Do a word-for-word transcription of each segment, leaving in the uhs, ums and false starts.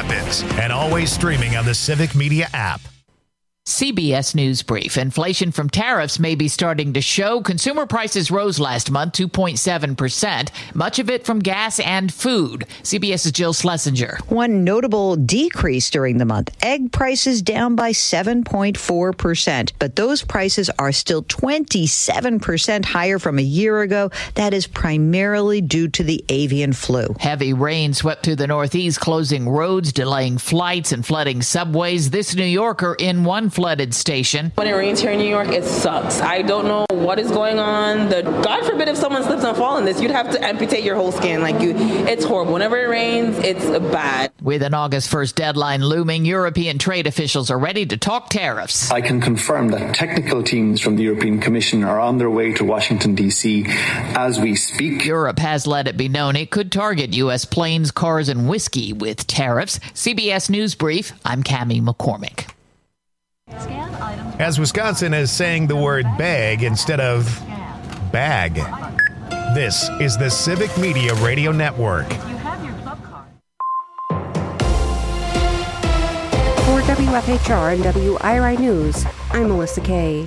happens, and always streaming on the Civic Media app. C B S News Brief. Inflation from tariffs may be starting to show. Consumer prices rose last month two point seven percent, much of it from gas and food. CBS's Jill Schlesinger. One notable decrease during the month. Egg prices down by seven point four percent, but those prices are still twenty-seven percent higher from a year ago. That is primarily due to the avian flu. Heavy rain swept through the Northeast, closing roads, delaying flights, and flooding subways. This New Yorker in one flooded station. When it rains here in New York, it sucks. I don't know what is going on. The God forbid if someone slips and falls in this, you'd have to amputate your whole skin. Like you, it's horrible. Whenever it rains, it's bad. With an August first deadline looming, European trade officials are ready to talk tariffs. I can confirm that technical teams from the European Commission are on their way to Washington, D C as we speak. Europe has let it be known it could target U S planes, cars, and whiskey with tariffs. C B S News Brief, I'm Cammie McCormick. As Wisconsin is saying the word bag instead of bag. This is the Civic Media Radio Network. For W F H R and W I R I News, I'm Melissa Kay.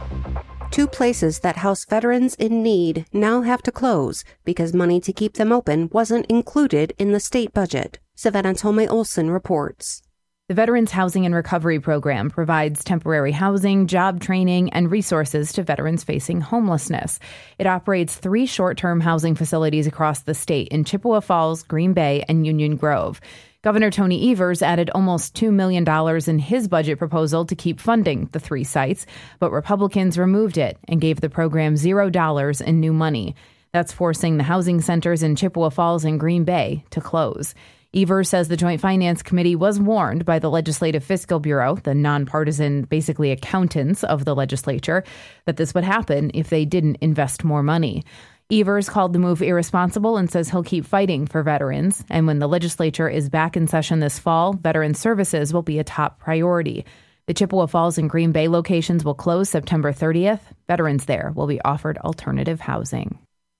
Two places that house veterans in need now have to close because money to keep them open wasn't included in the state budget. Savannah Tomei Olson reports. The Veterans Housing and Recovery Program provides temporary housing, job training, and resources to veterans facing homelessness. It operates three short-term housing facilities across the state in Chippewa Falls, Green Bay, and Union Grove. Governor Tony Evers added almost two million dollars in his budget proposal to keep funding the three sites, but Republicans removed it and gave the program zero dollars in new money. That's forcing the housing centers in Chippewa Falls and Green Bay to close. Evers says the Joint Finance Committee was warned by the Legislative Fiscal Bureau, the nonpartisan, basically accountants of the legislature, that this would happen if they didn't invest more money. Evers called the move irresponsible and says he'll keep fighting for veterans. And when the legislature is back in session this fall, veteran services will be a top priority. The Chippewa Falls and Green Bay locations will close September thirtieth. Veterans there will be offered alternative housing.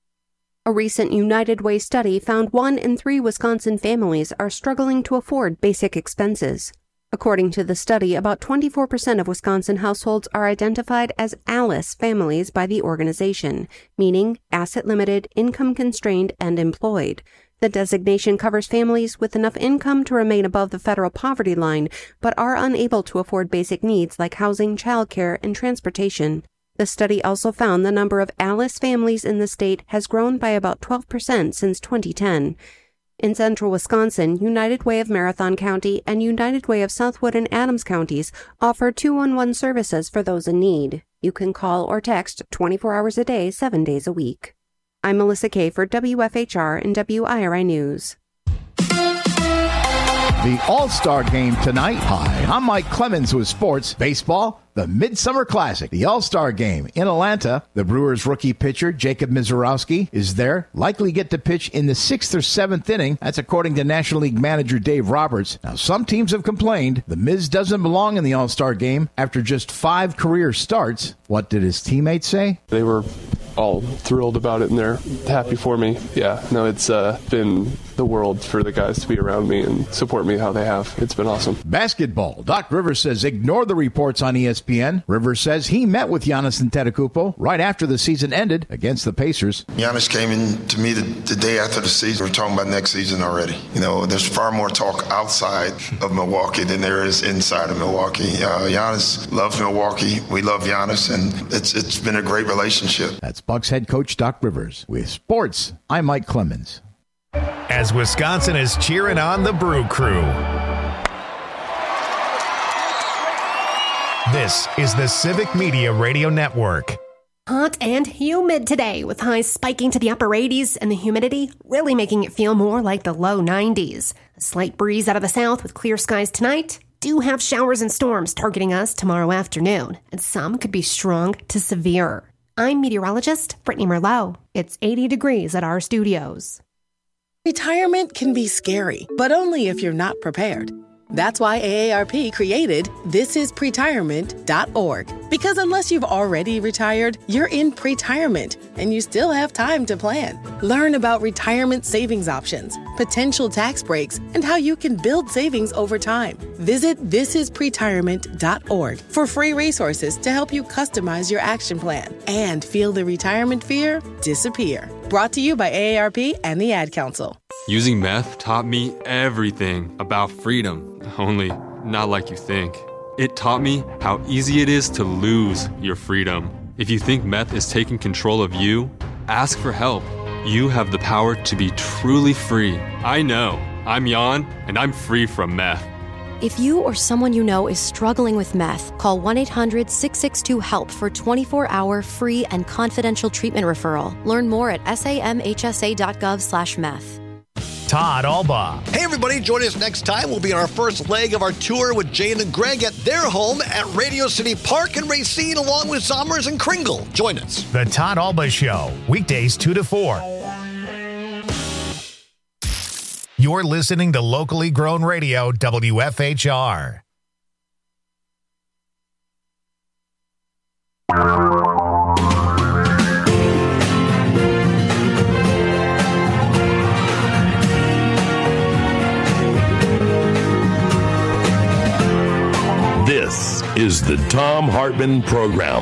A recent United Way study found one in three Wisconsin families are struggling to afford basic expenses. According to the study, about twenty-four percent of Wisconsin households are identified as ALICE families by the organization, meaning asset-limited, income-constrained, and employed. The designation covers families with enough income to remain above the federal poverty line, but are unable to afford basic needs like housing, childcare, and transportation. The study also found the number of ALICE families in the state has grown by about twelve percent since twenty ten. In central Wisconsin, United Way of Marathon County and United Way of Southwood and Adams counties offer two one one services for those in need. You can call or text twenty-four hours a day, seven days a week. I'm Melissa Kay for W F H R and W I R I News. The All-Star Game tonight. Hi, I'm Mike Clemens with sports. Baseball, the Midsummer Classic. The All-Star Game in Atlanta. The Brewers rookie pitcher Jacob Misiorowski is there. Likely get to pitch in the sixth or seventh inning. That's according to National League manager Dave Roberts. Now, some teams have complained the Miz doesn't belong in the All-Star Game after just five career starts. What did his teammates say? They were all thrilled about it, and they're happy for me. Yeah, no, it's uh, been the world for the guys to be around me and support me how they have. It's been awesome. Basketball. Doc Rivers says ignore the reports on E S P N. Rivers says he met with Giannis Antetokounmpo right after the season ended against the Pacers. Giannis came in to me the, the day after the season. We're talking about next season already. You know, there's far more talk outside of Milwaukee than there is inside of Milwaukee. Uh, Giannis loves Milwaukee. We love Giannis, and it's it's been a great relationship. That's Bucks head coach Doc Rivers. With sports, I'm Mike Clemens. As Wisconsin is cheering on the Brew Crew. This is the Civic Media Radio Network. Hot and humid today, with highs spiking to the upper eighties and the humidity really making it feel more like the low nineties. A slight breeze out of the south with clear skies tonight. Do have showers and storms targeting us tomorrow afternoon, and some could be strong to severe. I'm meteorologist Brittany Merlot. It's eighty degrees at our studios. Retirement can be scary, but only if you're not prepared. That's why A A R P created this is pretirement dot org. Because unless you've already retired, you're in pretirement, and you still have time to plan. Learn about retirement savings options, potential tax breaks, and how you can build savings over time. Visit this is pretirement dot org for free resources to help you customize your action plan and feel the retirement fear disappear. Brought to you by A A R P and the Ad Council. Using meth taught me everything about freedom, only not like you think. It taught me how easy it is to lose your freedom. If you think meth is taking control of you, ask for help. You have the power to be truly free. I know. I'm Jan, and I'm free from meth. If you or someone you know is struggling with meth, call one eight hundred six six two HELP for twenty-four hour free and confidential treatment referral. Learn more at samhsa.gov slash meth. Todd Alba. Hey, everybody. Join us next time. We'll be on our first leg of our tour with Jane and Greg at their home at Radio City Park in Racine, along with Zommers and Kringle. Join us. The Todd Alba Show, weekdays two to four. You're listening to locally grown radio, W F H R. This is the Thom Hartmann Program.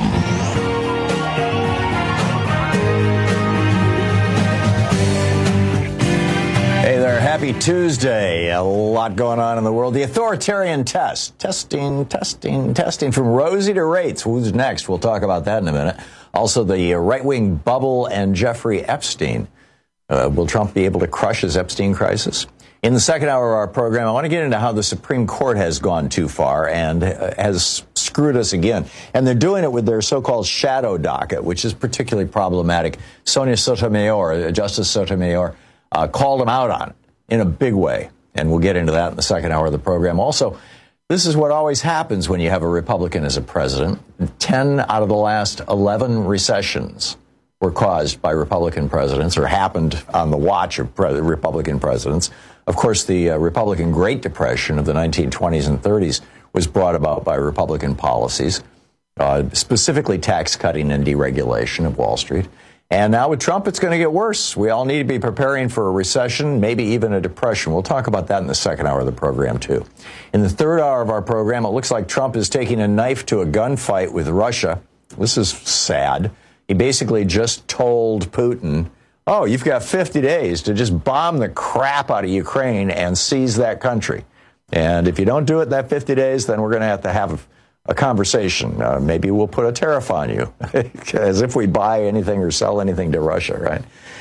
Hey there, happy Tuesday. A lot going on in the world. The authoritarian test. Testing, testing, testing from Rosie to Rates. Who's next? We'll talk about that in a minute. Also, the right-wing bubble and Jeffrey Epstein. Uh, will Trump be able to crush his Epstein crisis? In the second hour of our program, I want to get into how the Supreme Court has gone too far and uh, has screwed us again. And they're doing it with their so-called shadow docket, which is particularly problematic. Sonia Sotomayor, Justice Sotomayor, uh, called him out on it in a big way. And we'll get into that in the second hour of the program. Also, this is what always happens when you have a Republican as a president. Ten out of the last eleven recessions were caused by Republican presidents or happened on the watch of pre- Republican presidents. Of course, the uh, Republican Great Depression of the nineteen twenties and thirties was brought about by Republican policies, uh, specifically tax cutting and deregulation of Wall Street. And now with Trump, it's going to get worse. We all need to be preparing for a recession, maybe even a depression. We'll talk about that in the second hour of the program, too. In the third hour of our program, it looks like Trump is taking a knife to a gunfight with Russia. This is sad. He basically just told Putin, oh, you've got fifty days to just bomb the crap out of Ukraine and seize that country. And if you don't do it that fifty days, then we're going to have to have a conversation. Uh, maybe we'll put a tariff on you, as if we buy anything or sell anything to Russia, right?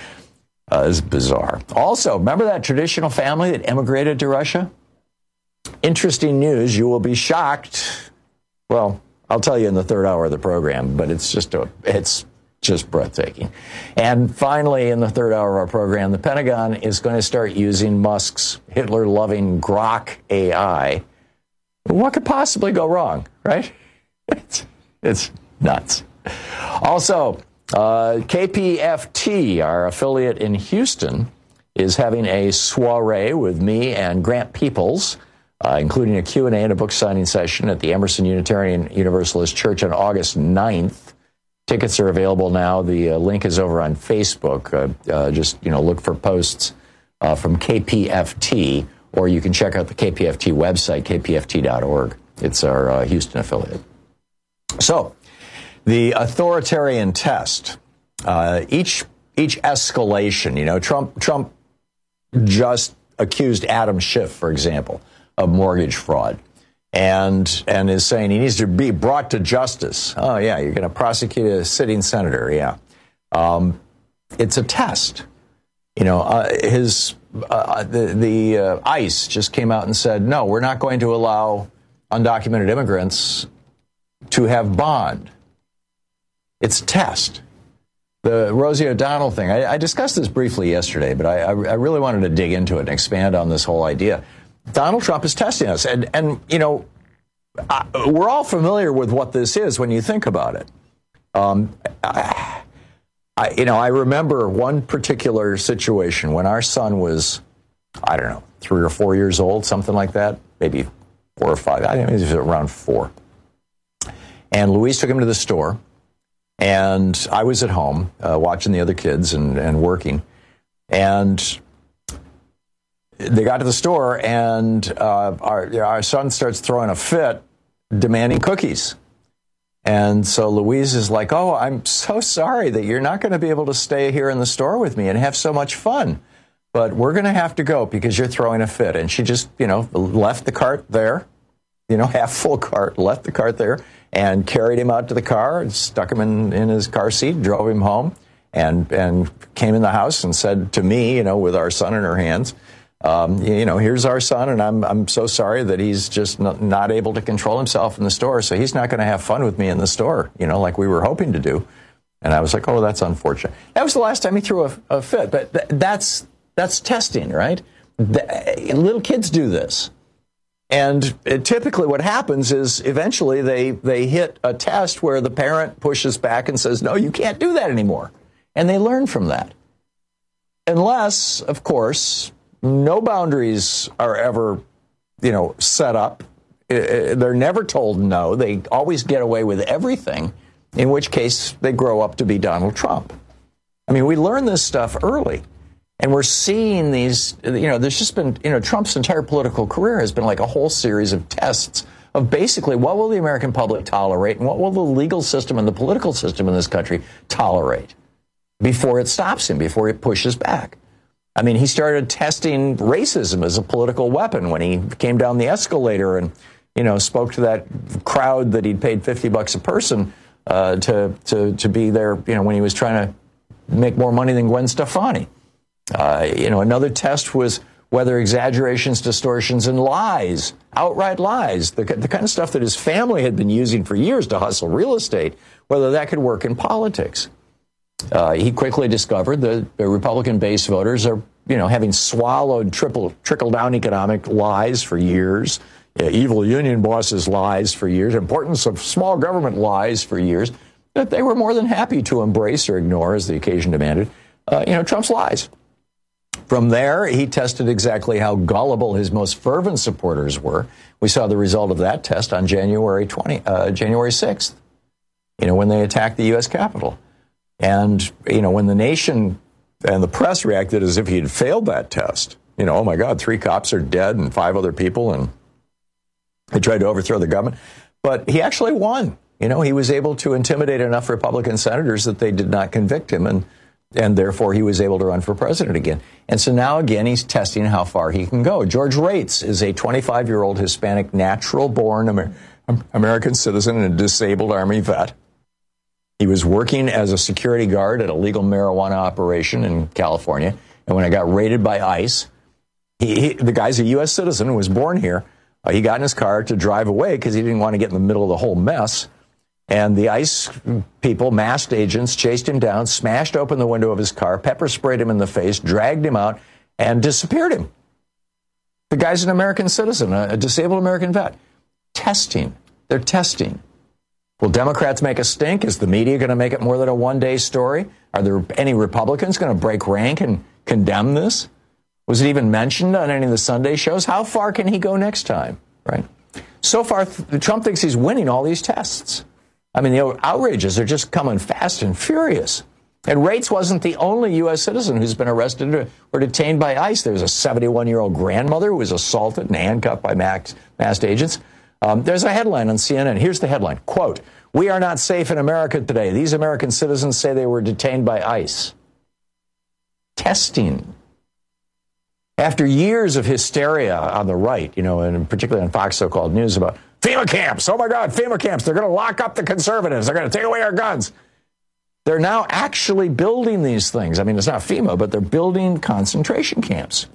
Uh, it's bizarre. Also, remember that traditional family that emigrated to Russia? Interesting news. You will be shocked. Well, I'll tell you in the third hour of the program, but it's just a, it's just breathtaking. And finally, in the third hour of our program, the Pentagon is going to start using Musk's Hitler-loving Grok A I. What could possibly go wrong, right? It's, it's nuts. Also, uh, K P F T, our affiliate in Houston, is having a soiree with me and Grant Peoples, uh, including a Q and A and a book signing session at the Emerson Unitarian Universalist Church on August ninth. Tickets are available now. The uh, link is over on Facebook. Uh, uh, just, you know, look for posts uh, from K P F T, or you can check out the K P F T website, k p f t dot org. It's our uh, Houston affiliate. So, the authoritarian test. Uh, each each escalation, you know, Trump Trump just accused Adam Schiff, for example, of mortgage fraud. And and is saying he needs to be brought to justice. Oh, yeah, you're going to prosecute a sitting senator, yeah. Um, it's a test. You know, uh, his uh, the, the uh, ICE just came out and said, no, we're not going to allow undocumented immigrants to have bond. It's a test. The Rosie O'Donnell thing, I, I discussed this briefly yesterday, but I, I, I really wanted to dig into it and expand on this whole idea. Donald Trump is testing us. And, and you know, I, we're all familiar with what this is when you think about it. Um, I, I, you know, I remember one particular situation when our son was, I don't know, three or four years old, something like that, maybe four or five. I think he was around four. And Louise took him to the store, and I was at home uh, watching the other kids and, and working. And they got to the store, and uh, our, our son starts throwing a fit, demanding cookies. And so Louise is like, oh, I'm so sorry that you're not going to be able to stay here in the store with me and have so much fun. But we're going to have to go because you're throwing a fit. And she just, you know, left the cart there, you know, half full cart, left the cart there and carried him out to the car and stuck him in, in his car seat, drove him home and, and came in the house and said to me, you know, with our son in her hands, um, you know, here's our son. And I'm, I'm so sorry that he's just not, not able to control himself in the store. So he's not going to have fun with me in the store, you know, like we were hoping to do. And I was like, oh, that's unfortunate. That was the last time he threw a, a fit. But th- that's, That's testing, right? The, little kids do this. And it, typically what happens is eventually they, they hit a test where the parent pushes back and says, no, you can't do that anymore. And they learn from that. Unless, of course, no boundaries are ever, you know, set up. They're never told no. They always get away with everything, in which case they grow up to be Donald Trump. I mean, we learn this stuff early. And we're seeing these, you know, there's just been, you know, Trump's entire political career has been like a whole series of tests of basically what will the American public tolerate and what will the legal system and the political system in this country tolerate before it stops him, before it pushes back. I mean, he started testing racism as a political weapon when he came down the escalator and, you know, spoke to that crowd that he'd paid fifty bucks a person uh, to, to, to be there, you know, when he was trying to make more money than Gwen Stefani. Uh, you know, another test was whether exaggerations, distortions, and lies, outright lies, the, the kind of stuff that his family had been using for years to hustle real estate, whether that could work in politics. Uh, he quickly discovered that the Republican base voters are, you know, having swallowed triple, trickle-down economic lies for years, uh, evil union bosses lies for years, importance of small government lies for years, that they were more than happy to embrace or ignore, as the occasion demanded, uh, you know, Trump's lies. From there, he tested exactly how gullible his most fervent supporters were. We saw the result of that test on January twentieth, uh, January sixth, you know, when they attacked the U S Capitol. And, you know, when the nation and the press reacted as if he had failed that test, you know, oh, my God, three cops are dead and five other people, and they tried to overthrow the government. But he actually won. You know, he was able to intimidate enough Republican senators that they did not convict him, and and therefore he was able to run for president again. And so now, again, he's testing how far he can go. George Rates is a twenty-five-year-old Hispanic natural-born Amer- American citizen and a disabled Army vet. He was working as a security guard at a legal marijuana operation in California. And when I got raided by ICE, he, he, the guy's a U S citizen who was born here. Uh, he got in his car to drive away because he didn't want to get in the middle of the whole mess. And the ICE people, masked agents, chased him down, smashed open the window of his car, pepper sprayed him in the face, dragged him out, and disappeared him. The guy's an American citizen, a disabled American vet. Testing. They're testing. Will Democrats make a stink? Is the media going to make it more than a one-day story? Are there any Republicans going to break rank and condemn this? Was it even mentioned on any of the Sunday shows? How far can he go next time, right? So far, Trump thinks he's winning all these tests. I mean, the outrages are just coming fast and furious. And Rates wasn't the only U S citizen who's been arrested or detained by ICE. There was a seventy-one-year-old grandmother who was assaulted and handcuffed by max, masked agents. Um, there's a headline on C N N. Here's the headline. Quote, "We are not safe in America today. These American citizens say they were detained by ICE." Testing. After years of hysteria on the right, you know, and particularly on Fox so-called news about FEMA camps. Oh, my God, FEMA camps. They're going to lock up the conservatives. They're going to take away our guns. They're now actually building these things. I mean, it's not FEMA, but they're building concentration camps.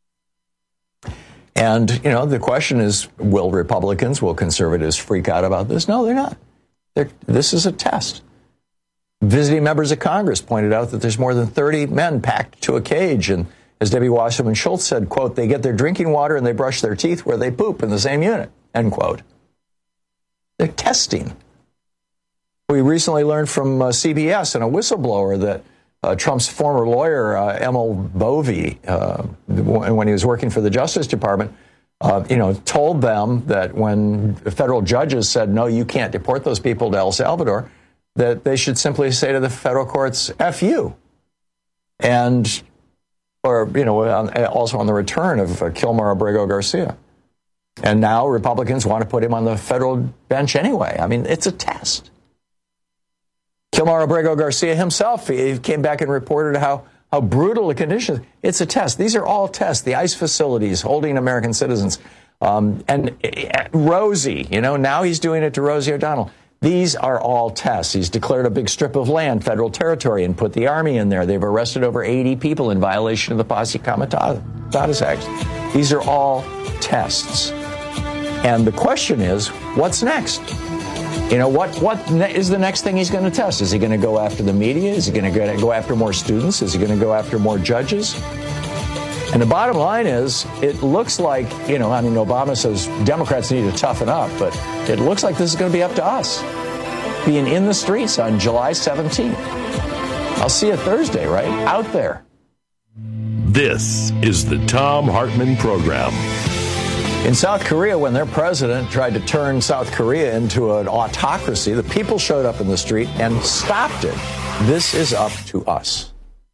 And, you know, the question is, will Republicans, will conservatives freak out about this? No, they're not. They're, this is a test. Visiting members of Congress pointed out that there's more than thirty men packed to a cage. And as Debbie Wasserman Schultz said, quote, "They get their drinking water and they brush their teeth where they poop in the same unit," end quote. They're testing. We recently learned from uh, C B S and a whistleblower that uh, Trump's former lawyer, uh, Emil Bovee, uh, when he was working for the Justice Department, uh, you know, told them that when federal judges said, no, you can't deport those people to El Salvador, that they should simply say to the federal courts, F you. And, or, you know, also on the return of uh, Kilmar Abrego Garcia. And now Republicans want to put him on the federal bench anyway. I mean, it's a test. Kilmar Abrego Garcia himself, he came back and reported how, how brutal the conditions. It's a test. These are all tests. The ICE facilities holding American citizens. Um, and uh, Rosie, you know, now he's doing it to Rosie O'Donnell. These are all tests. He's declared a big strip of land, federal territory, and put the Army in there. They've arrested over eighty people in violation of the Posse Comitatus Act. These are all tests. And the question is, what's next? You know, what what ne- is the next thing he's going to test? Is he going to go after the media? Is he going to go after more students? Is he going to go after more judges? And the bottom line is, it looks like, you know, I mean, Obama says Democrats need to toughen up, but it looks like this is going to be up to us, being in the streets on July seventeenth. I'll see you Thursday, right? Out there. This is the Thom Hartmann Program. In South Korea, when their president tried to turn South Korea into an autocracy, the people showed up in the street and stopped it. This is up to us.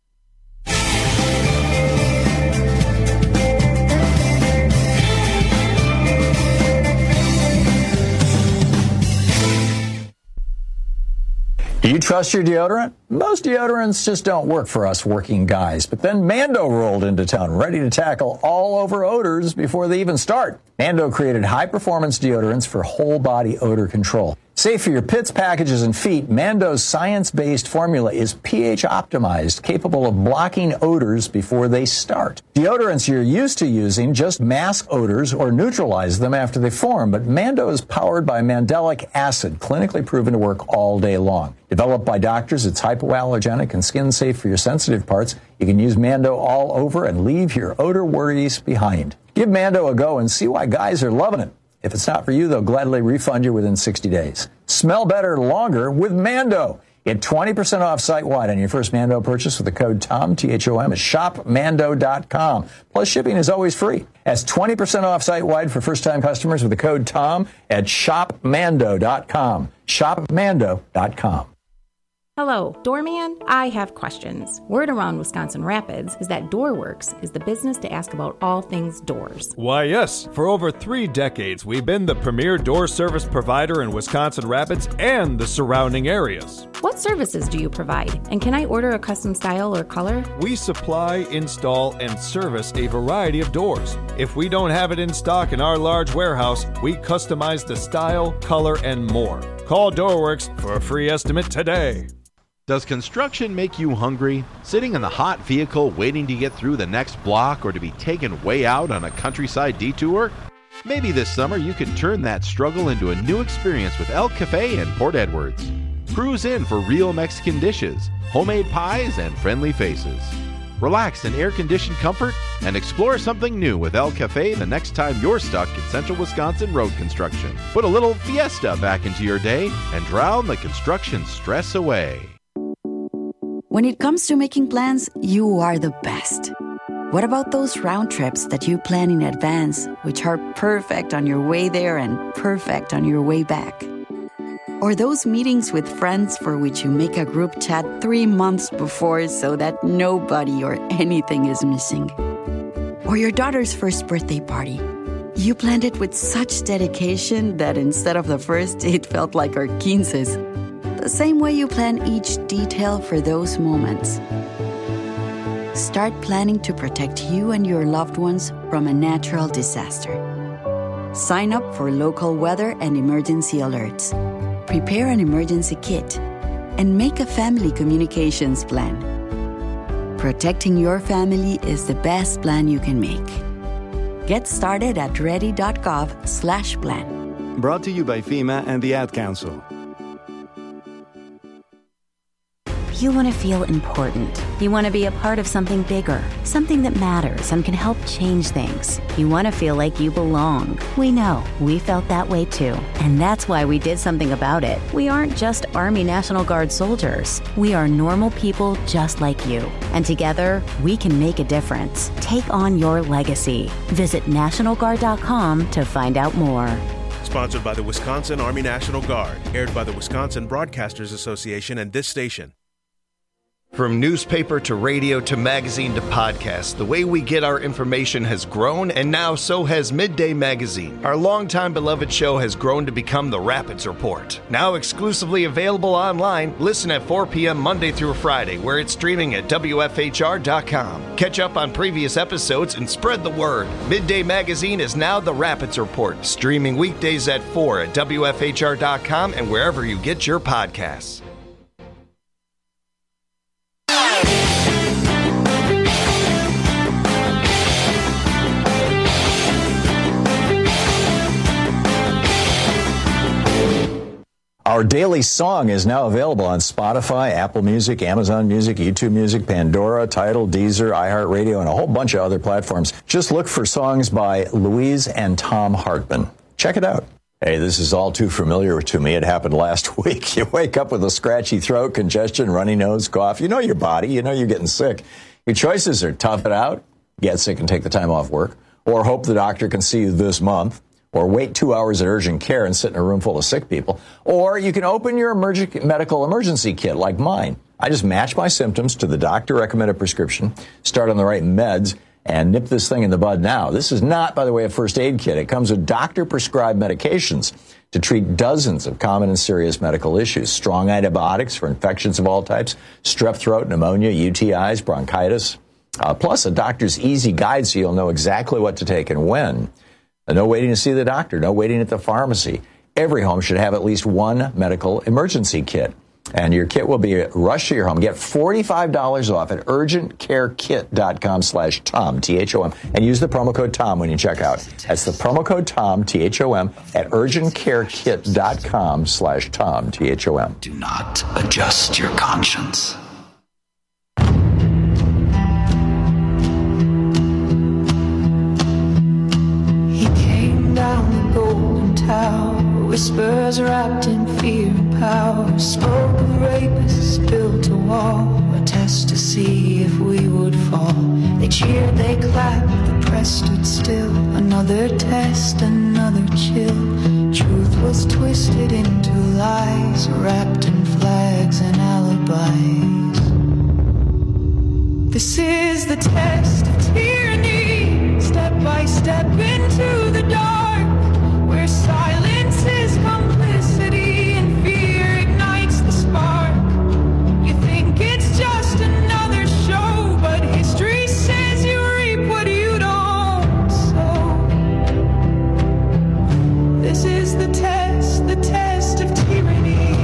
Do you trust your deodorant? Most deodorants just don't work for us working guys. But then Mando rolled into town, ready to tackle all over odors before they even start. Mando created high-performance deodorants for whole-body odor control. Safe for your pits, packages, and feet, Mando's science-based formula is pH-optimized, capable of blocking odors before they start. Deodorants you're used to using just mask odors or neutralize them after they form, but Mando is powered by mandelic acid, clinically proven to work all day long. Developed by doctors, it's hypoallergenic and skin-safe for your sensitive parts. You can use Mando all over and leave your odor worries behind. Give Mando a go and see why guys are loving it. If it's not for you, they'll gladly refund you within sixty days. Smell better longer with Mando. Get twenty percent off site-wide on your first Mando purchase with the code TOM, T H O M, at shop mando dot com. Plus, shipping is always free. That's twenty percent off site-wide for first-time customers with the code TOM at shop mando dot com. shop mando dot com. Hello, Doorman. I have questions. Word around Wisconsin Rapids is that DoorWorks is the business to ask about all things doors. Why, yes. For over three decades, we've been the premier door service provider in Wisconsin Rapids and the surrounding areas. What services do you provide? And can I order a custom style or color? We supply, install, and service a variety of doors. If we don't have it in stock in our large warehouse, we customize the style, color, and more. Call DoorWorks for a free estimate today. Does construction make you hungry? Sitting in the hot vehicle waiting to get through the next block or to be taken way out on a countryside detour? Maybe this summer you can turn that struggle into a new experience with El Cafe in Port Edwards. Cruise in for real Mexican dishes, homemade pies, and friendly faces. Relax in air-conditioned comfort and explore something new with El Cafe the next time you're stuck in central Wisconsin road construction. Put a little fiesta back into your day and drown the construction stress away. When it comes to making plans, you are the best. What about those round trips that you plan in advance, which are perfect on your way there and perfect on your way back? Or those meetings with friends for which you make a group chat three months before so that nobody or anything is missing? Or your daughter's first birthday party. You planned it with such dedication that instead of the first, it felt like our quinces. The same way you plan each detail for those moments. Start planning to protect you and your loved ones from a natural disaster. Sign up for local weather and emergency alerts. Prepare an emergency kit. And make a family communications plan. Protecting your family is the best plan you can make. Get started at ready.gov slash plan. Brought to you by FEMA and the Ad Council. you want to feel important. You want to be a part of something bigger, something that matters and can help change things. You want to feel like you belong. We know. We felt that way too. And that's why we did something about it. We aren't just Army National Guard soldiers. We are normal people just like you. And together, we can make a difference. Take on your legacy. Visit National Guard dot com to find out more. Sponsored by the Wisconsin Army National Guard. Aired by the Wisconsin Broadcasters Association and this station. From newspaper to radio to magazine to podcast, the way we get our information has grown, and now so has Midday Magazine. Our longtime beloved show has grown to become the Rapids Report. Now exclusively available online, listen at four p.m. Monday through Friday, where it's streaming at W F H R dot com. Catch up on previous episodes and spread the word. Midday Magazine is now the Rapids Report, streaming weekdays at four at W F H R dot com and wherever you get your podcasts. Our daily song is now available on Spotify, Apple Music, Amazon Music, YouTube Music, Pandora, Tidal, Deezer, iHeartRadio, and a whole bunch of other platforms. Just look for songs by Louise and Tom Hartman. Check it out. Hey, this is all too familiar to me. It happened last week. You wake up with a scratchy throat, congestion, runny nose, cough. You know your body. You know you're getting sick. Your choices are tough it out, get sick and take the time off work, or hope the doctor can see you this month, or wait two hours at urgent care and sit in a room full of sick people. Or you can open your emerg- medical emergency kit like mine. I just match my symptoms to the doctor-recommended prescription, start on the right meds, and nip this thing in the bud now. This is not, by the way, a first aid kit. It comes with doctor-prescribed medications to treat dozens of common and serious medical issues. Strong antibiotics for infections of all types, strep throat, pneumonia, U T Is, bronchitis. Uh, plus a doctor's easy guide so you'll know exactly what to take and when. No waiting to see the doctor, no waiting at the pharmacy. Every home should have at least one medical emergency kit. And your kit will be rushed to your home. Get forty-five dollars off at urgent care kit dot com slash Tom, T H O M, and use the promo code Tom when you check out. That's the promo code Tom, T H O M, at urgent care kit dot com slash Tom, T H O M. Do not adjust your conscience. Down the golden tower, whispers wrapped in fear and power, smoke of rapists built a wall, a test to see if we would fall. They cheered, they clapped, the press stood still. Another test, another chill. Truth was twisted into lies, wrapped in flags and alibis. This is the test of tyranny, step by step into the dark. Where silence is complicity and fear ignites the spark. You think it's just another show, but history says you reap what you don't sow. This is the test, the test of tyranny.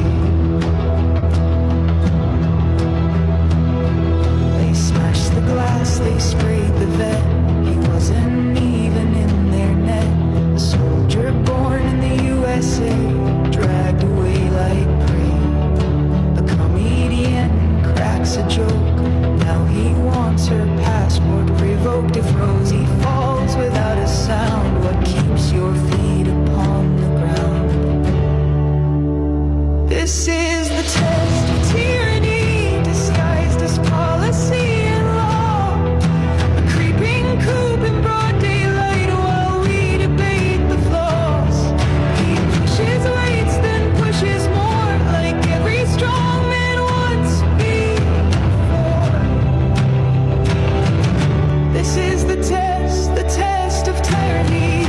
They smashed the glass, they sprayed the vet. He wasn't even in their net. A soldier born in the U S A, dragged away like prey. A comedian cracks a joke, now he wants her passport revoked. If Rosie falls without a sound, what keeps your feet upon the ground? This is the test of tyranny, disguised as policy and law. A creeping coup in broad daylight while we debate the flaws. He pushes, waits, then pushes more, like every strong man once before. This is the test, the test of tyranny.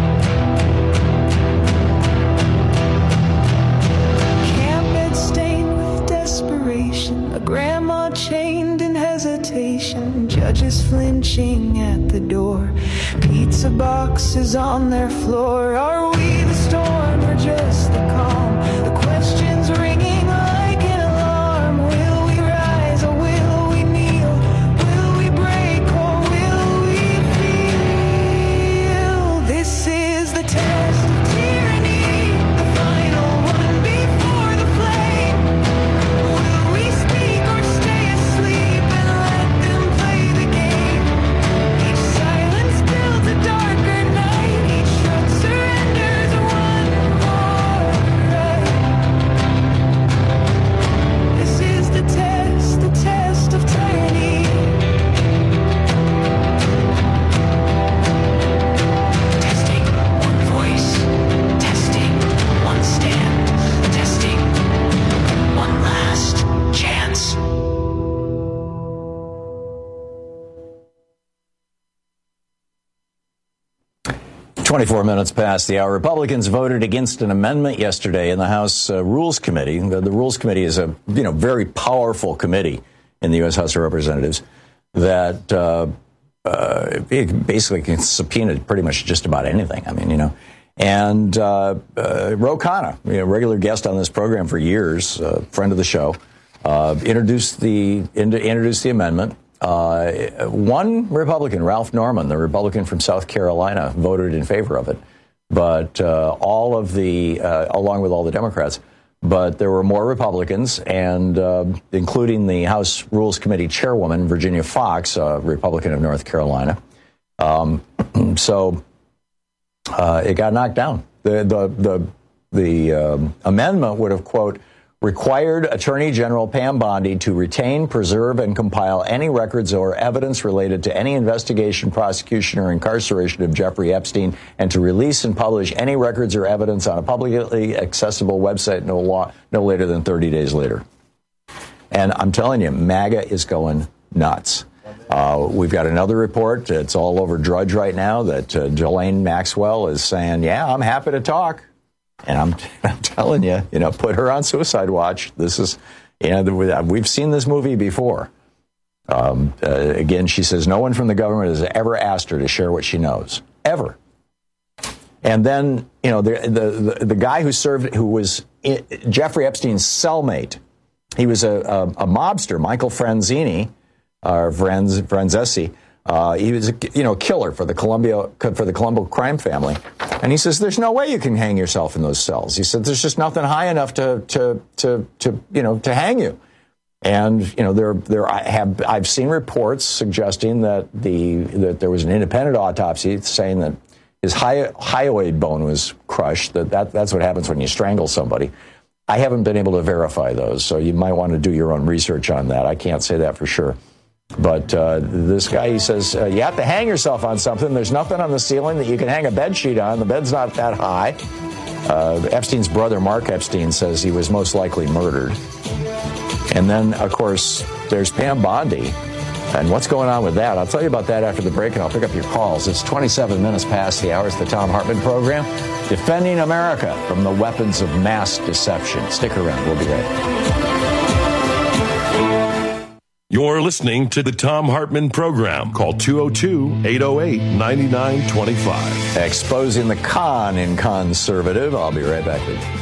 Camp bed stained with desperation, a grandma chained in hesitation, judges flinching at the door, pizza boxes on their floor. Are we the storm or just the calm? The questions ringing like an alarm. Will we rise or will we kneel? Will we break or will we feel? This is the test of tyranny, the final one before the flame. Will we speak or twenty-four minutes past the hour. Republicans voted against an amendment yesterday in the House uh, Rules Committee. The, the Rules Committee is a you know very powerful committee in the U S House of Representatives that uh, uh, it basically can subpoena pretty much just about anything. I mean, you know. And uh, uh, Ro Khanna, you know, regular guest on this program for years, uh, friend of the show, uh, introduced the introduced the amendment. Uh, one Republican, Ralph Norman, the Republican from South Carolina, voted in favor of it. But uh, all of the, uh, along with all the Democrats, but there were more Republicans, and uh, including the House Rules Committee chairwoman, Virginia Fox, a Republican of North Carolina. Um, so uh, it got knocked down. The the the, the um, amendment would have, quote, required Attorney General Pam Bondi to retain, preserve, and compile any records or evidence related to any investigation, prosecution, or incarceration of Jeffrey Epstein, and to release and publish any records or evidence on a publicly accessible website no, law, no later than thirty days later. And I'm telling you, MAGA is going nuts. Uh, we've got another report. It's all over Drudge right now that uh, Ghislaine Maxwell is saying, yeah, I'm happy to talk. And I'm, I'm telling you, you know, put her on suicide watch. This is, you know, we've seen this movie before. Um, uh, again, she says no one from the government has ever asked her to share what she knows, ever. And then, you know, the the the, the guy who served, who was Jeffrey Epstein's cellmate, he was a, a, a mobster, Michael Franzini, or Franz, Franzesi. Uh, he was a you know killer for the Columbia for the Colombo crime family, and he says there's no way you can hang yourself in those cells. He said there's just nothing high enough to to to to you know to hang you. And you know there there I have I've seen reports suggesting that the that there was an independent autopsy saying that his hy- hyoid bone was crushed. That, that that's what happens when you strangle somebody. I haven't been able to verify those, so you might want to do your own research on that. I can't say that for sure. But uh, this guy, he says, uh, you have to hang yourself on something. There's nothing on the ceiling that you can hang a bed sheet on. The bed's not that high. Uh, Epstein's brother, Mark Epstein, says he was most likely murdered. And then, of course, there's Pam Bondi. And what's going on with that? I'll tell you about that after the break, and I'll pick up your calls. It's twenty-seven minutes past the hour. It's the Thom Hartmann program, defending America from the weapons of mass deception. Stick around. We'll be right back. You're listening to the Thom Hartmann program. Call two oh two, eight oh eight, nine nine two five. Exposing the con in conservative. I'll be right back with you.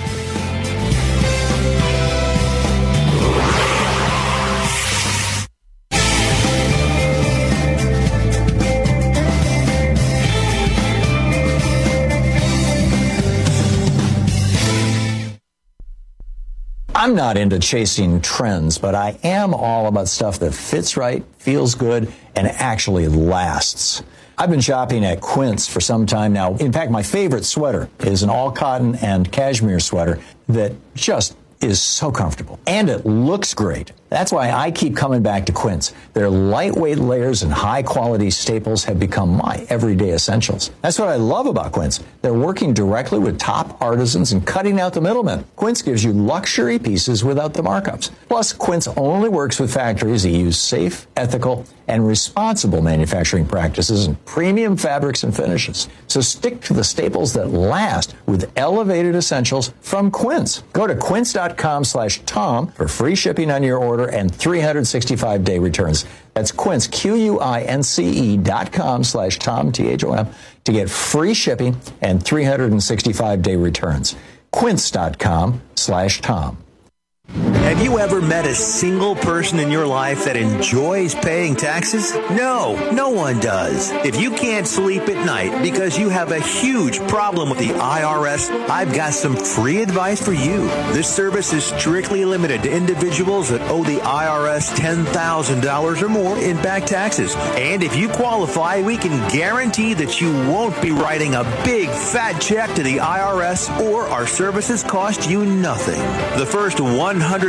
I'm not into chasing trends, but I am all about stuff that fits right, feels good, and actually lasts. I've been shopping at Quince for some time now. In fact, my favorite sweater is an all-cotton and cashmere sweater that just is so comfortable. And it looks great. That's why I keep coming back to Quince. Their lightweight layers and high-quality staples have become my everyday essentials. That's what I love about Quince. They're working directly with top artisans and cutting out the middlemen. Quince gives you luxury pieces without the markups. Plus, Quince only works with factories that use safe, ethical, and responsible manufacturing practices and premium fabrics and finishes. So stick to the staples that last with elevated essentials from Quince. Go to quince.com slash Tom for free shipping on your order and three hundred sixty-five day returns. That's Quince, Q-U-I-N-C-E dot com slash Tom, T H O M, to get free shipping and three hundred sixty-five day returns. Quince.com slash Tom. Have you ever met a single person in your life that enjoys paying taxes? No, no one does. If you can't sleep at night because you have a huge problem with the I R S, I've got some free advice for you. This service is strictly limited to individuals that owe the I R S ten thousand dollars or more in back taxes. And if you qualify, we can guarantee that you won't be writing a big fat check to the I R S, or our services cost you nothing. The first one hundred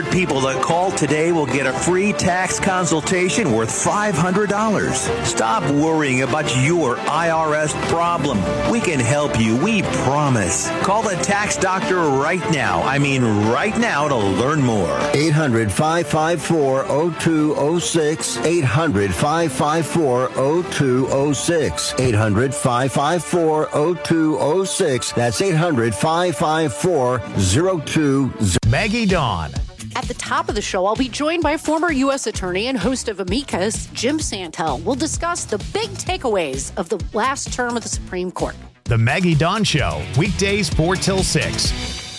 hundred people that call today will get a free tax consultation worth five hundred dollars. Stop worrying about your I R S problem. We can help you, we promise. Call the tax doctor right now. I mean right now to learn more. eight hundred, five five four, zero two zero six. eight hundred, five five four, zero two zero six. eight hundred, five five four, zero two zero six. That's eight hundred, five five four, zero two zero six. Maggie Dawn. At the top of the show, I'll be joined by former U S Attorney and host of Amicus, Jim Santel. We'll discuss the big takeaways of the last term of the Supreme Court. The Maggie Dawn Show, weekdays four till six.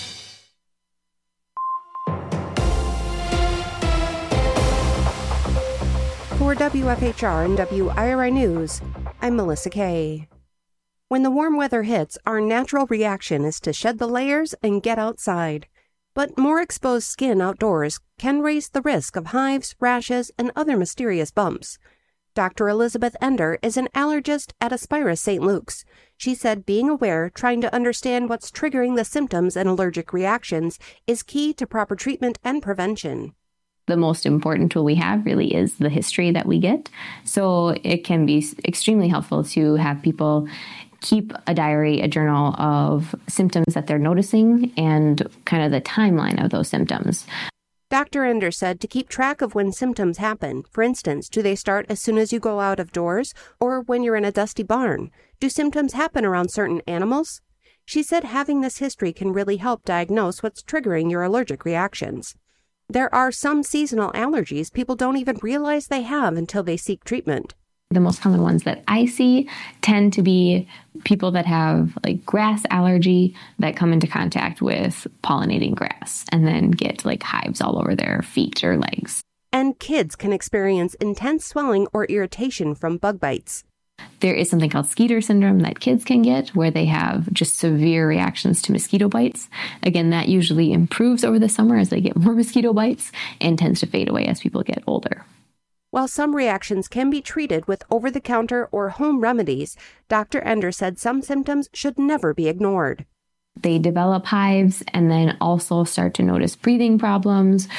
For W F H R and W I R I News, I'm Melissa Kay. When the warm weather hits, our natural reaction is to shed the layers and get outside. But more exposed skin outdoors can raise the risk of hives, rashes, and other mysterious bumps. Doctor Elizabeth Ender is an allergist at Aspira Saint Luke's. She said being aware, trying to understand what's triggering the symptoms and allergic reactions is key to proper treatment and prevention. The most important tool we have really is the history that we get. So it can be extremely helpful to have people keep a diary, a journal of symptoms that they're noticing and kind of the timeline of those symptoms. Doctor Ender said to keep track of when symptoms happen. For instance, do they start as soon as you go out of doors or when you're in a dusty barn? Do symptoms happen around certain animals? She said having this history can really help diagnose what's triggering your allergic reactions. There are some seasonal allergies people don't even realize they have until they seek treatment. The most common ones that I see tend to be people that have like grass allergy that come into contact with pollinating grass and then get like hives all over their feet or legs. And kids can experience intense swelling or irritation from bug bites. There is something called Skeeter syndrome that kids can get where they have just severe reactions to mosquito bites. Again, that usually improves over the summer as they get more mosquito bites and tends to fade away as people get older. While some reactions can be treated with over-the-counter or home remedies, Doctor Ender said some symptoms should never be ignored. They develop hives and then also start to notice breathing problems,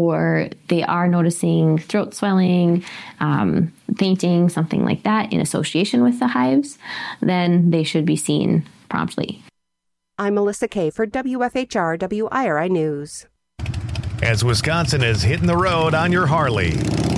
or they are noticing throat swelling, um, fainting, something like that in association with the hives, then they should be seen promptly. I'm Melissa Kay for W F H R W I R I News. As Wisconsin is hitting the road on your Harley,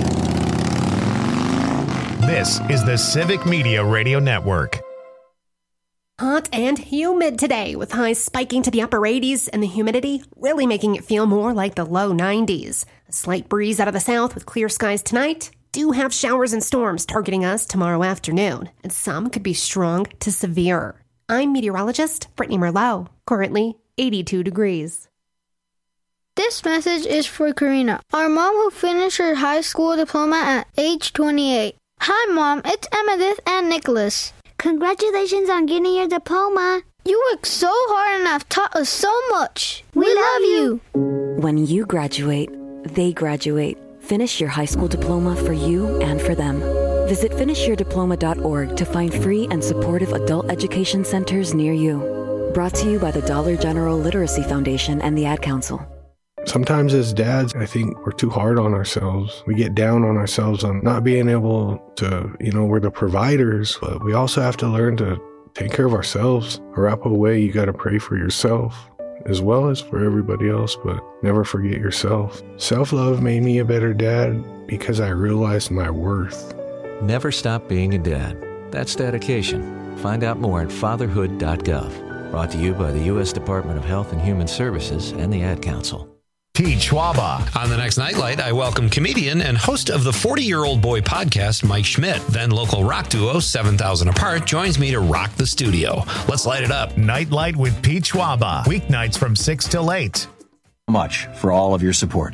this is the Civic Media Radio Network. Hot and humid today, with highs spiking to the upper eighties and the humidity really making it feel more like the low nineties. A slight breeze out of the south with clear skies tonight. Do have showers and storms targeting us tomorrow afternoon, and some could be strong to severe. I'm meteorologist Brittany Merlot, currently eighty-two degrees. This message is for Karina, our mom who finished her high school diploma at age twenty-eight. Hi, Mom. It's Emmettith and Nicholas. Congratulations on getting your diploma. You worked so hard and have taught us so much. We, we love you. When you graduate, they graduate. Finish your high school diploma for you and for them. Visit finish your diploma dot org to find free and supportive adult education centers near you. Brought to you by the Dollar General Literacy Foundation and the Ad Council. Sometimes as dads, I think we're too hard on ourselves. We get down on ourselves on not being able to, you know, we're the providers, but we also have to learn to take care of ourselves. A wrap away, you got to pray for yourself as well as for everybody else, but never forget yourself. Self-love made me a better dad because I realized my worth. Never stop being a dad. That's dedication. Find out more at fatherhood dot gov. Brought to you by the U S Department of Health and Human Services and the Ad Council. T. Schwaba. On the next Nightlight, I welcome comedian and host of the forty-Year-Old Boy podcast, Mike Schmidt. Then local rock duo seven thousand Apart joins me to rock the studio. Let's light it up. Nightlight with Pete Schwaba. Weeknights from six till eight. Much for all of your support.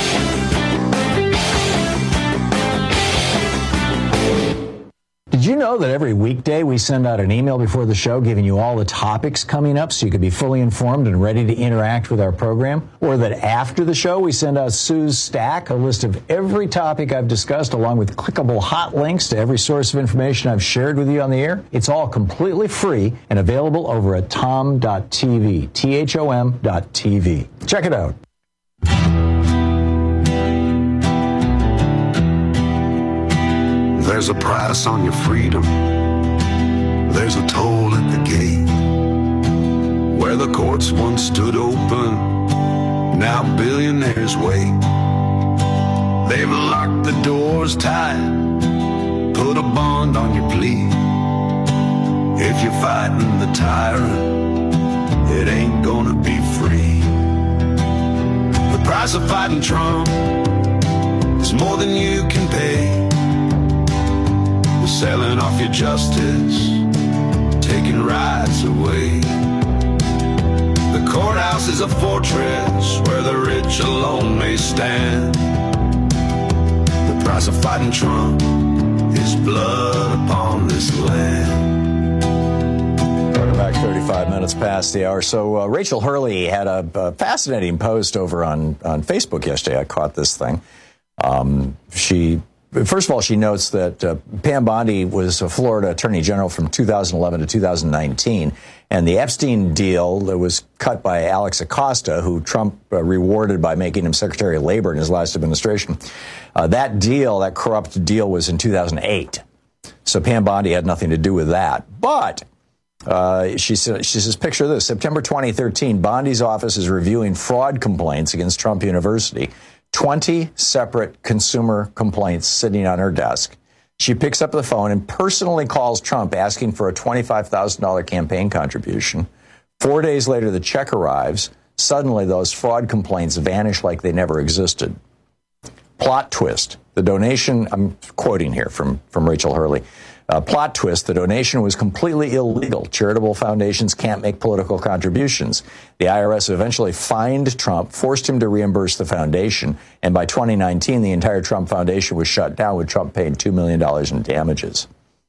Did you know know that every weekday we send out an email before the show giving you all the topics coming up so you can be fully informed and ready to interact with our program? Or that after the show we send out Sue's Stack, a list of every topic I've discussed along with clickable hot links to every source of information I've shared with you on the air? It's all completely free and available over at tom dot t v, T H O M dot T V. Check it out. There's a price on your freedom. There's a toll at the gate. Where the courts once stood open, now billionaires wait. They've locked the doors tight, put a bond on your plea. If you're fighting the tyrant, it ain't gonna be free. The price of fighting Trump is more than you can pay. Selling off your justice, taking rights away. The courthouse is a fortress where the rich alone may stand. The price of fighting Trump is blood upon this land. Welcome back, thirty-five minutes past the hour. So uh, Rachel Hurley had a, a fascinating post over on, on Facebook yesterday. I caught this thing. Um, she... First of all, she notes that uh, Pam Bondi was a Florida Attorney General from two thousand eleven to two thousand nineteen, and the Epstein deal that was cut by Alex Acosta, who Trump uh, rewarded by making him Secretary of Labor in his last administration, uh, that deal, that corrupt deal, was in two thousand eight. So Pam Bondi had nothing to do with that. But uh, she, says, she says, picture this, September twenty thirteen, Bondi's office is reviewing fraud complaints against Trump University. twenty separate consumer complaints sitting on her desk. She picks up the phone and personally calls Trump asking for a twenty-five thousand dollars campaign contribution. Four days later, the check arrives. Suddenly, those fraud complaints vanish like they never existed. Plot twist. The donation, I'm quoting here from, from Rachel Hurley. Uh, plot twist, the donation was completely illegal. Charitable foundations can't make political contributions. The I R S eventually fined Trump, forced him to reimburse the foundation, and by twenty nineteen, the entire Trump Foundation was shut down with Trump paying two million dollars in damages.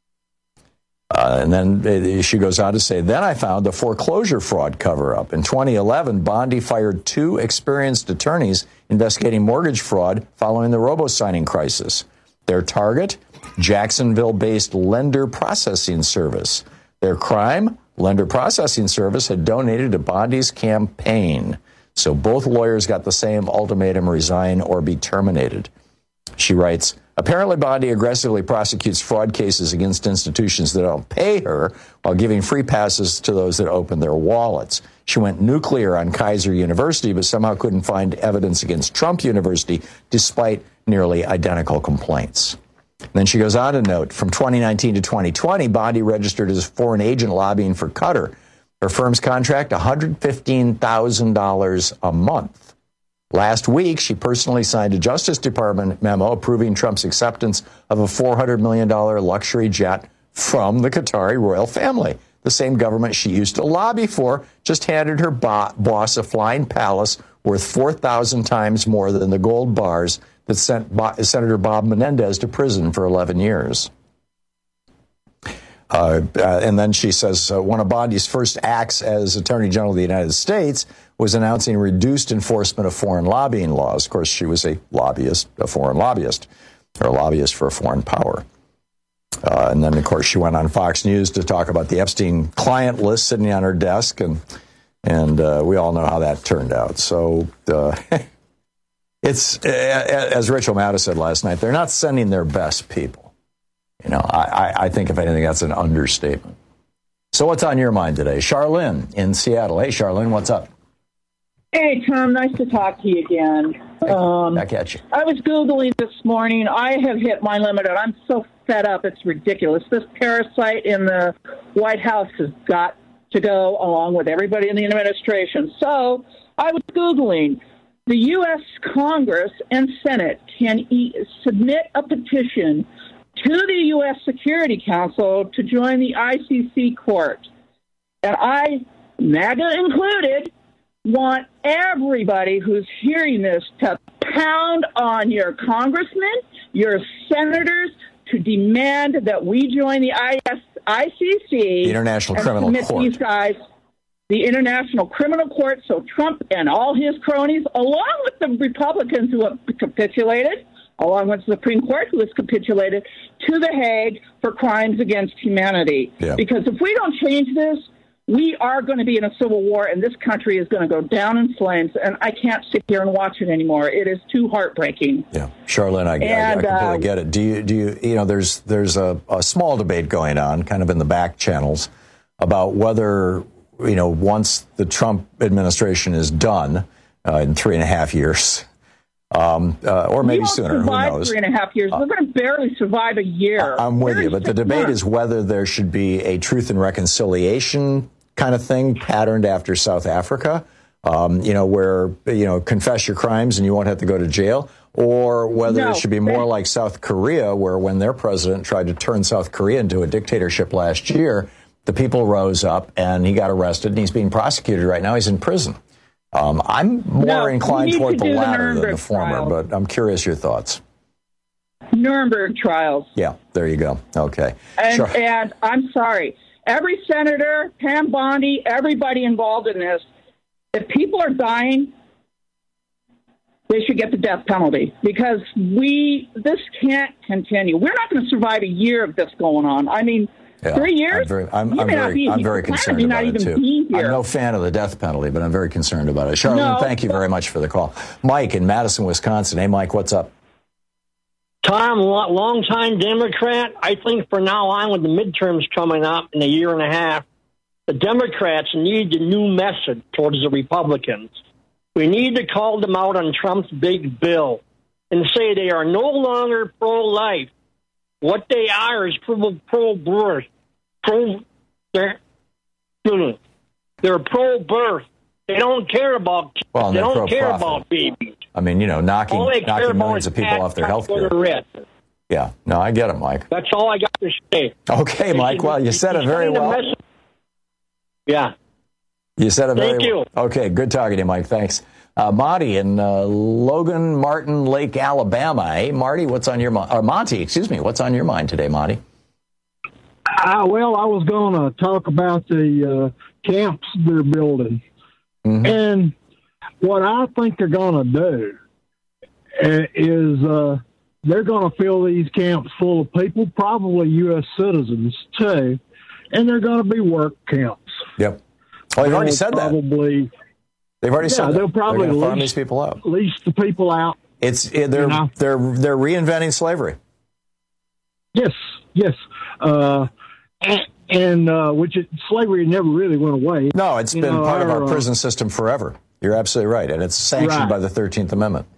Uh, and then she goes on to say, then I found the foreclosure fraud cover-up. In twenty eleven, Bondi fired two experienced attorneys investigating mortgage fraud following the robo-signing crisis. Their target? Jacksonville-based Lender Processing Service. Their crime? Lender Processing Service had donated to Bondi's campaign. So both lawyers got the same ultimatum, resign or be terminated. She writes, apparently Bondi aggressively prosecutes fraud cases against institutions that don't pay her while giving free passes to those that open their wallets. She went nuclear on Kaiser University, but somehow couldn't find evidence against Trump University, despite nearly identical complaints. And then she goes on to note, from twenty nineteen to twenty twenty, Bondi registered as a foreign agent lobbying for Qatar. Her firm's contract, one hundred fifteen thousand dollars a month. Last week, she personally signed a Justice Department memo approving Trump's acceptance of a four hundred million dollars luxury jet from the Qatari royal family. The same government she used to lobby for just handed her bo- boss a flying palace worth four thousand times more than the gold bars that sent Bo- Senator Bob Menendez to prison for eleven years. Uh, uh, and then she says uh, one of Bondi's first acts as Attorney General of the United States was announcing reduced enforcement of foreign lobbying laws. Of course, she was a lobbyist, a foreign lobbyist, or a lobbyist for a foreign power. Uh, and then, of course, she went on Fox News to talk about the Epstein client list sitting on her desk, and and uh, we all know how that turned out. So uh, it's, as Rachel Maddow said last night, they're not sending their best people. You know, I, I think, if anything, that's an understatement. So what's on your mind today? Charlene in Seattle. Hey, Charlene, what's up? Hey, Tom, nice to talk to you again. Um, Back at you. I was Googling this morning. I have hit my limit, and I'm so fed up. It's ridiculous. This parasite in the White House has got to go, along with everybody in the administration. So I was Googling. The U S Congress and Senate can e- submit a petition to the U S Security Council to join the I C C court. And I, MAGA included, want everybody who's hearing this to pound on your congressmen, your senators to demand that we join the I C C, the International and Criminal submit Court. These guys, the International Criminal Court, so Trump and all his cronies, along with the Republicans who have capitulated, along with the Supreme Court who has capitulated, to The Hague for crimes against humanity. Yeah. Because if we don't change this, we are going to be in a civil war, and this country is going to go down in flames, and I can't sit here and watch it anymore. It is too heartbreaking. Yeah, Charlene, I, and, I, I completely uh, get it. Do you, do you, you know, there's there's a, a small debate going on, kind of in the back channels, about whether, you know, once the Trump administration is done uh, in three and a half years, um, uh, or maybe we won't sooner, who survive knows? Three and a half years. Uh, We're going to barely survive a year. I'm with Very you, but the six debate months. is whether there should be a truth and reconciliation kind of thing patterned after South Africa, um, you know, where, you know, confess your crimes and you won't have to go to jail, or whether No, it should be more like South Korea, where when their president tried to turn South Korea into a dictatorship last year, the people rose up and he got arrested and he's being prosecuted right now. He's in prison. Um, I'm more No, inclined we need toward to the do the latter than the Nuremberg former, trial. but I'm curious your thoughts. Nuremberg trials. Yeah, there you go. Okay. And, Sure. and I'm sorry, every senator, Pam Bondi, everybody involved in this, if people are dying, they should get the death penalty, because we this can't continue. We're not going to survive a year of this going on. I mean, Yeah, three years? I'm very, I'm, You I'm may not very, be- I'm very you might concerned not about it, even too. be here. I'm no fan of the death penalty, but I'm very concerned about it. Charlene, No. thank you very much for the call. Mike in Madison, Wisconsin. Hey, Mike, what's up? Tom, lo- longtime Democrat. I think from now on, with the midterms coming up in a year and a half, the Democrats need a new message towards the Republicans. We need to call them out on Trump's big bill and say they are no longer pro-life. What they are is pro- pro-birth. Pro, they're, they're pro-birth. They don't care about kids. Well, and they they're don't care pro-profit. about babies. I mean, you know, knocking, All they care knocking about millions is of people tax off their cuts health for care. the rich. Yeah, no, I get it, Mike. That's all I got to say. Okay, They Mike, should- well, you said it they very send a well. message- Yeah. You said it very Thank you. well. Okay, good talking to you, Mike. Thanks. Uh, Monty in uh, Logan Martin Lake, Alabama. Hey, Marty, what's on your mind? Or Monty, excuse me. What's on your mind today, Monty? Uh, well, I was going to talk about the uh, camps they're building. Mm-hmm. And what I think they're going to do uh, is uh, they're going to fill these camps full of people, probably U S citizens, too, and they're going to be work camps. Yep. Oh, they've already They'll said that. probably, They've already yeah, said that. they'll probably They're going to farm lease- these people out. lease the people out. It's it, they're You know? they're they're reinventing slavery. Yes, yes. Uh, and and uh, which it, slavery never really went away. No, it's You been know, part of our uh, prison system forever. You're absolutely right, and it's sanctioned Right. by the thirteenth Amendment.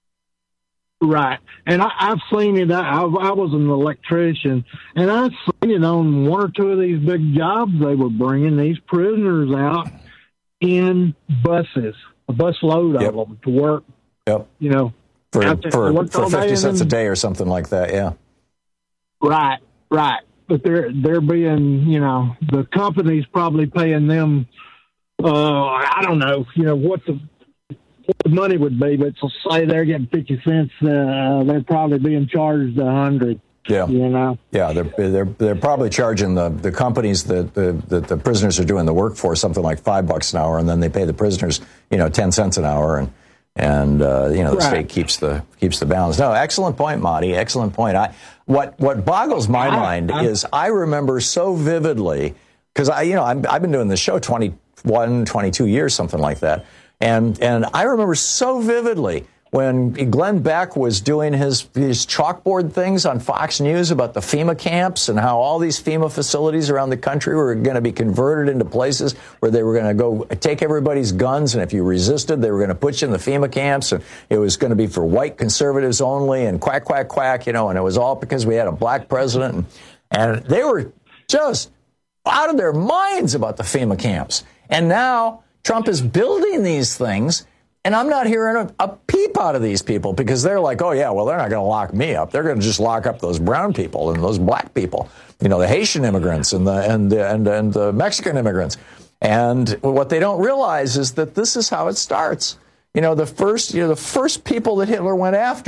Right. And I, I've seen it. I, I was an electrician, and I've seen it on one or two of these big jobs. They were bringing these prisoners out in buses, a bus load Yep. of them to work. Yep. You know, For out there, for, worked for all day fifty and cents a then- day or something like that. Yeah. Right, right. But they're they're being, you know, the company's probably paying them. Uh, I don't know, you know what the what the money would be, but to say they're getting fifty cents, uh, they're probably being charged a hundred. Yeah. You know. Yeah, they're they're they're probably charging the, the companies that the, that the prisoners are doing the work for something like five bucks an hour, and then they pay the prisoners, you know, ten cents an hour, and and uh, you know the Right. state keeps the keeps the balance. No, excellent point, Monty. Excellent point. I what what boggles my I- mind I- is I remember so vividly because I you know I'm, I've been doing this show twenty-one, twenty-two years, something like that, and and I remember so vividly when Glenn Beck was doing his, his chalkboard things on Fox News about the FEMA camps and how all these FEMA facilities around the country were going to be converted into places where they were going to go take everybody's guns, and if you resisted, they were going to put you in the FEMA camps, and it was going to be for white conservatives only, and quack, quack, quack, you know, and it was all because we had a black president, and, and they were just out of their minds about the FEMA camps. And now Trump is building these things, and I'm not hearing a, a peep out of these people because they're like, oh, yeah, well, they're not going to lock me up. They're going to just lock up those brown people and those black people, you know, the Haitian immigrants and the and and and the Mexican immigrants. And what they don't realize is that this is how it starts. You know, the first, you know, the first people that Hitler went after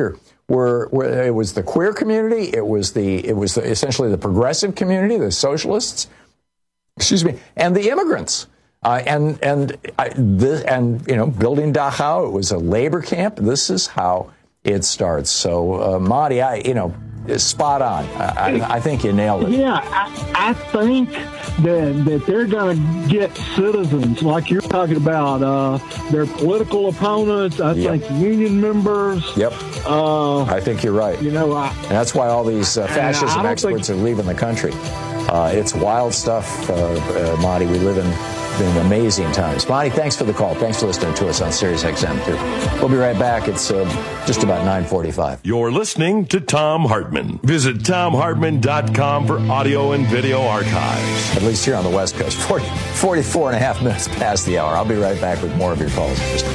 were, were it was the queer community, it was the it was the, essentially the progressive community, the socialists, excuse me, and the immigrants. Uh, and and I, this, and you know, building Dachau, it was a labor camp. This is how it starts. So, uh, Marty, I you know, spot on. I, I, I think you nailed it. Yeah, I, I think that that they're going to get citizens like you're talking about. Uh, their political opponents. I Yep. think union members. Yep. Uh, I think you're right. You know, I, and that's why all these uh, And I fascism don't experts think- are leaving the country. Uh, it's wild stuff, uh, uh, Monty. We live in, in amazing times. Monty, thanks for the call. Thanks for listening to us on Sirius X M, too. We'll be right back. It's uh, just about nine forty-five. You're listening to Tom Hartman. Visit tom hartman dot com for audio and video archives. At least here on the West Coast. forty, forty-four and a half minutes past the hour. I'll be right back with more of your calls. Just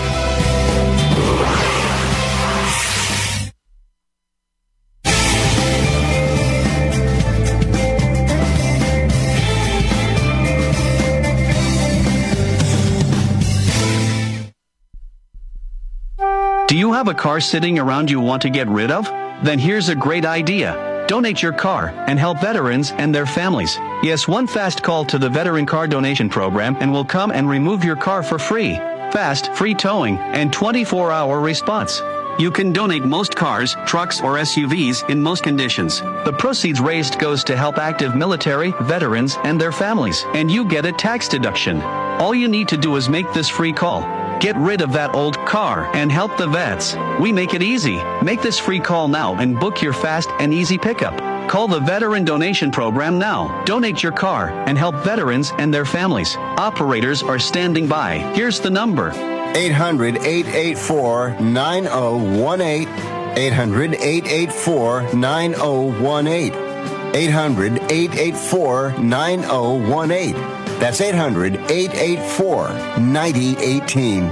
Do you have a car sitting around you want to get rid of? Then here's a great idea. Donate your car and help veterans and their families. Yes, one fast call to the Veteran Car Donation Program and we'll come and remove your car for free. Fast, free towing, and twenty-four hour response. You can donate most cars, trucks, or S U Vs in most conditions. The proceeds raised goes to help active military, veterans, and their families, and you get a tax deduction. All you need to do is make this free call. Get rid of that old car and help the vets. We make it easy. Make this free call now and book your fast and easy pickup. Call the Veteran Donation Program now. Donate your car and help veterans and their families. Operators are standing by. Here's the number. eight hundred, eight eight four, nine oh one eight. eight hundred, eight eight four, nine oh one eight. eight hundred, eight eight four, nine oh one eight. That's eight hundred, eight eight four, nine oh one eight.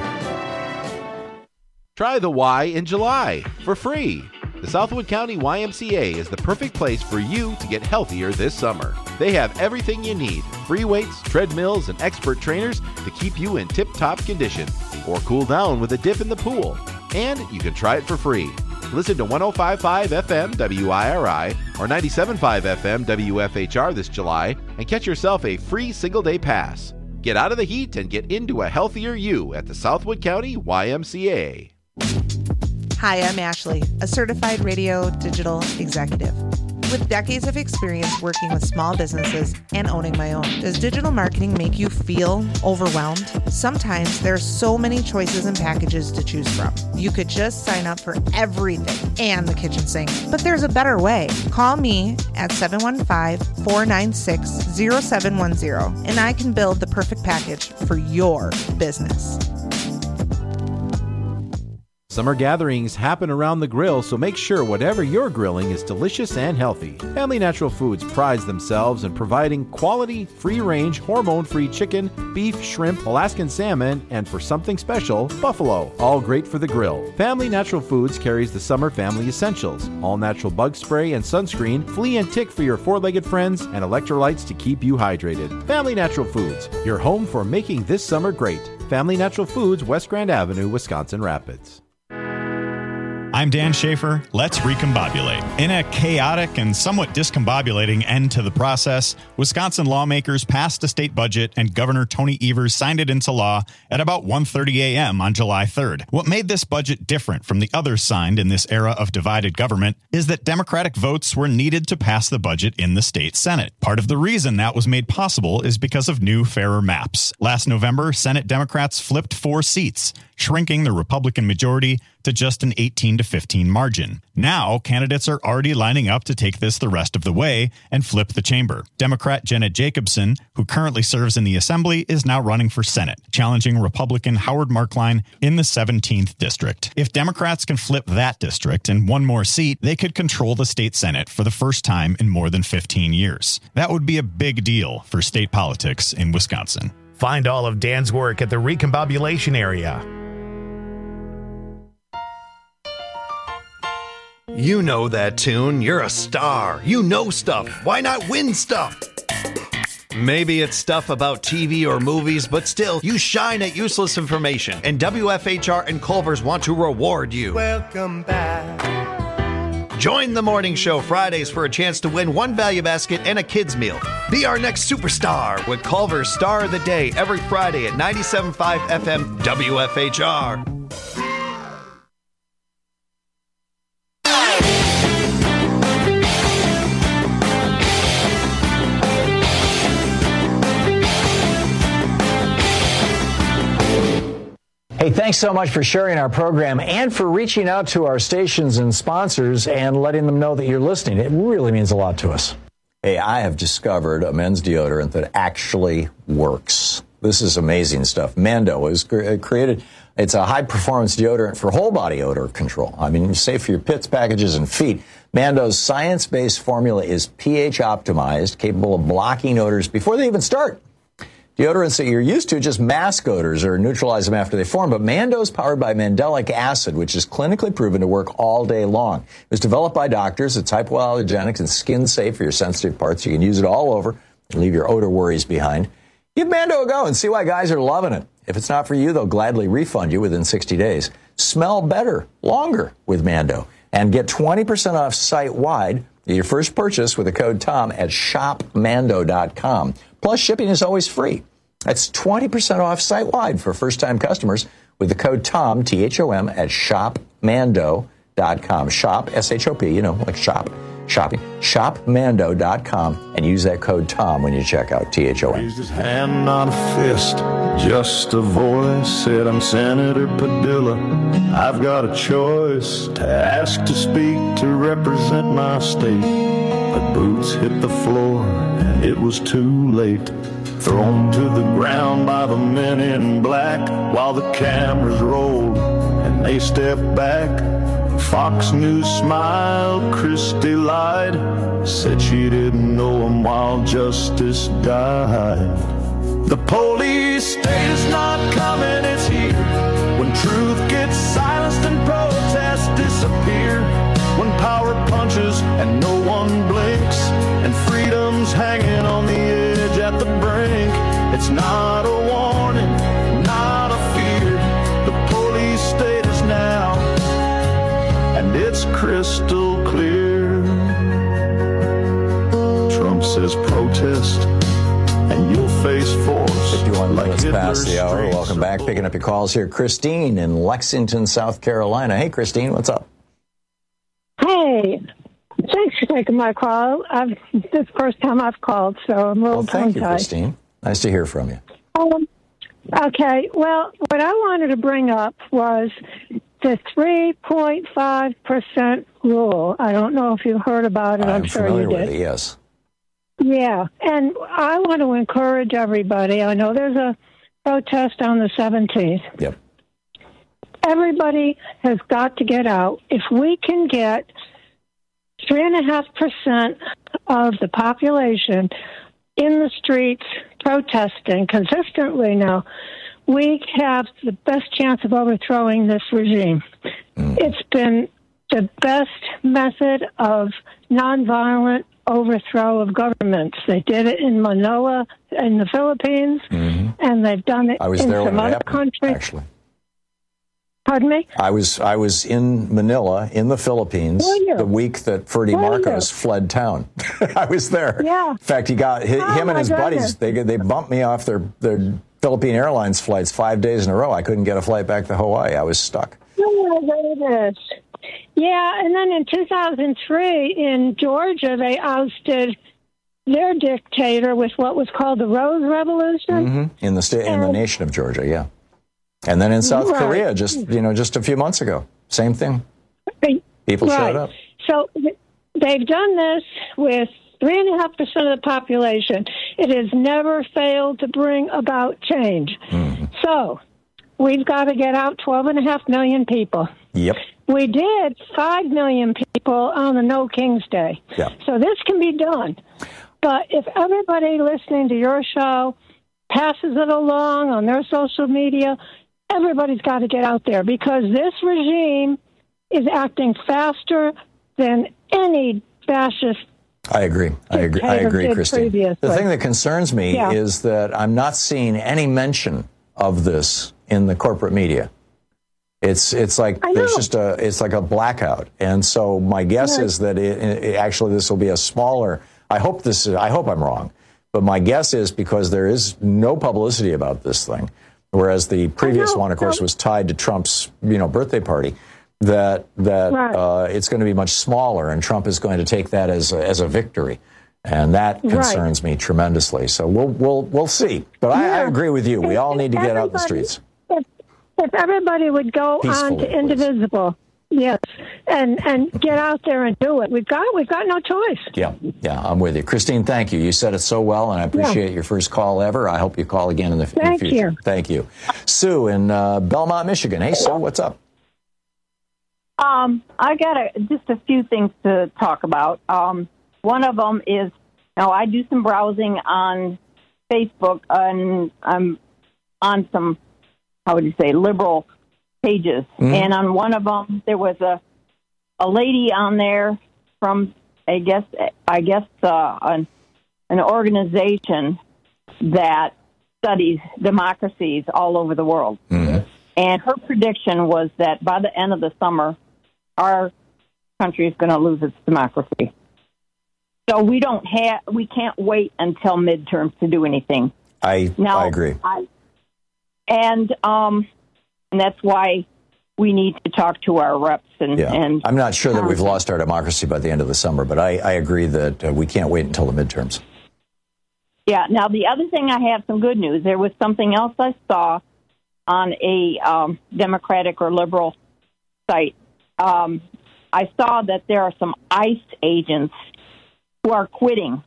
Try the Y in July for free. The Southwood County Y M C A is the perfect place for you to get healthier this summer. They have everything you need: free weights, treadmills, and expert trainers to keep you in tip-top condition, or cool down with a dip in the pool. And you can try it for free. Listen to one oh five point five F M W I R I or ninety-seven point five F M W F H R this July and catch yourself a free single-day pass. Get out of the heat and get into a healthier you at the Southwood County Y M C A. Hi, I'm Ashley, a certified radio digital executive. With decades of experience working with small businesses and owning my own, does digital marketing make you feel overwhelmed? Sometimes there are so many choices and packages to choose from. You could just sign up for everything and the kitchen sink. But there's a better way. Call me at seven one five, four nine six, zero seven one zero and I can build the perfect package for your business. Summer gatherings happen around the grill, so make sure whatever you're grilling is delicious and healthy. Family Natural Foods prides themselves in providing quality, free-range, hormone-free chicken, beef, shrimp, Alaskan salmon, and for something special, buffalo. All great for the grill. Family Natural Foods carries the summer family essentials: all-natural bug spray and sunscreen, flea and tick for your four-legged friends, and electrolytes to keep you hydrated. Family Natural Foods, your home for making this summer great. Family Natural Foods, West Grand Avenue, Wisconsin Rapids. I'm Dan Schaefer. Let's recombobulate. In a chaotic and somewhat discombobulating end to the process, Wisconsin lawmakers passed a state budget and Governor Tony Evers signed it into law at about one thirty a.m. on July third. What made this budget different from the others signed in this era of divided government is that Democratic votes were needed to pass the budget in the state Senate. Part of the reason that was made possible is because of new, fairer maps. Last November, Senate Democrats flipped four seats, shrinking the Republican majority to just an eighteen to fifteen margin. Now, candidates are already lining up to take this the rest of the way and flip the chamber. Democrat Jenna Jacobson, who currently serves in the Assembly, is now running for Senate, challenging Republican Howard Markline in the seventeenth district. If Democrats can flip that district and one more seat, they could control the state Senate for the first time in more than fifteen years. That would be a big deal for state politics in Wisconsin. Find all of Dan's work at the Recombobulation area. You know that tune. You're a star. You know stuff. Why not win stuff? Maybe it's stuff about T V or movies, but still, you shine at useless information. And W F H R and Culver's want to reward you. Welcome back. Join the morning show Fridays for a chance to win one value basket and a kid's meal. Be our next superstar with Culver's Star of the Day every Friday at ninety-seven point five F M W F H R. Hey, thanks so much for sharing our program and for reaching out to our stations and sponsors and letting them know that you're listening. It really means a lot to us. Hey, I have discovered a men's deodorant that actually works. This is amazing stuff. Mando was created. It's a high-performance deodorant for whole-body odor control. I mean, it's safe for your pits, packages, and feet. Mando's science-based formula is pH-optimized, capable of blocking odors before they even start. Deodorants that you're used to just mask odors or neutralize them after they form, but Mando's powered by mandelic acid, which is clinically proven to work all day long. It was developed by doctors. It's hypoallergenic and skin safe for your sensitive parts. You can use it all over and leave your odor worries behind. Give Mando a go and see why guys are loving it. If it's not for you, they'll gladly refund you within sixty days. Smell better, longer with Mando. And get twenty percent off site-wide your first purchase with the code TOM at shop mando dot com. Plus, shipping is always free. That's twenty percent off site-wide for first-time customers with the code TOM, T H O M, at shop mando dot com. Shop, S H O P, you know, like shop, shopping. shop mando dot com and use that code TOM when you check out, T H O M. Raised his hand, not a fist, just a voice. Said, I'm Senator Padilla. I've got a choice to ask to speak to represent my state. But boots hit the floor and it was too late. Thrown to the ground by the men in black while the cameras rolled and they stepped back. Fox News smiled, Christie lied, said she didn't know him while justice died. The police state is not coming, it's here. When truth gets silenced and protests disappear. When power punches and no one blinks, and freedom's hanging on the edge at the brink. It's not a warning, not a fear. The police state is now, and it's crystal clear. Trump says protest, and you'll face force. fifty-one like minutes Hitler's past the hour. streets. Welcome back. Picking up your calls here. Christine in Lexington, South Carolina. Hey, Christine, what's up? Hey, thanks for taking my call. I've, this is the first time I've called, so I'm a little Well, thank you, tongue-tied. Christine. Nice to hear from you. Um, okay, well, what I wanted to bring up was the three point five percent rule. I don't know if you've heard about it. I'm, I'm sure familiar you did. with it, yes. Yeah, and I want to encourage everybody. I know there's a protest on the seventeenth. Yep. Everybody has got to get out. If we can get three and a half percent of the population in the streets protesting consistently now, we have the best chance of overthrowing this regime. Mm. It's been the best method of nonviolent overthrow of governments. They did it in Manila in the Philippines, mm-hmm. and they've done it I was in there some when it other happened, countries. Actually. Pardon me? I was I was in Manila, in the Philippines, the week that Ferdy Marcos fled town. I was there. Yeah. In fact, he got he, Oh, him and my his goodness. buddies. They they bumped me off their their Philippine Airlines flights five days in a row. I couldn't get a flight back to Hawaii. I was stuck. Oh, my goodness. Yeah, and then in two thousand three in Georgia, they ousted their dictator with what was called the Rose Revolution. Mm-hmm. In the state, in the nation of Georgia, yeah. And then in South Right. Korea, just you know, just a few months ago, same thing. People right. showed up. So th- they've done this with three and a half percent of the population. It has never failed to bring about change. Mm-hmm. So we've got to get out twelve and a half million people. Yep. We did five million people on the No King's Day. Yeah. So this can be done. But if everybody listening to your show passes it along on their social media, everybody's got to get out there because this regime is acting faster than any fascist. I agree. I agree. I dictator agree, did Christine. previously. The thing that concerns me Yeah. is that I'm not seeing any mention of this in the corporate media. It's it's like there's just a it's like a blackout, and so my guess Yeah. is that it, it, actually this will be a smaller. I hope this is. I hope I'm wrong, but my guess is because there is no publicity about this thing, whereas the previous one, of course, was tied to Trump's you know birthday party. That that Right. uh, it's going to be much smaller, and Trump is going to take that as a, as a victory, and that Right. concerns me tremendously. So we'll we'll we'll see. But I, I Yeah. agree with you. We all need to get out in the Everybody- streets. If, if everybody would go on Peacefully, to Indivisible, yes, and and get out there and do it, we've got we've got no choice. Yeah, yeah, I'm with you. Christine, thank you. You said it so well, and I appreciate your first call ever. I hope you call again in the, in the Thank future. you. Thank you. Sue in uh, Belmont, Michigan. Hey, Sue, what's up? Um, I got a, just a few things to talk about. Um, one of them is, now I do some browsing on Facebook, and I'm on some, how would you say, liberal pages. Mhm. And on one of them, there was a a lady on there from, I guess, I guess uh, an, an organization that studies democracies all over the world. And her prediction was that by the end of the summer, our country is going to lose its democracy. So we don't have, we can't wait until midterms to do anything. I Now, I agree. I, and um, and that's why we need to talk to our reps and. Yeah. and I'm not sure that we've um, lost our democracy by the end of the summer, but I, I agree that uh, we can't wait until the midterms. Yeah. Now the other thing, I have some good news. There was something else I saw on a um, Democratic or liberal site. Um, I saw that there are some ICE agents who are quitting.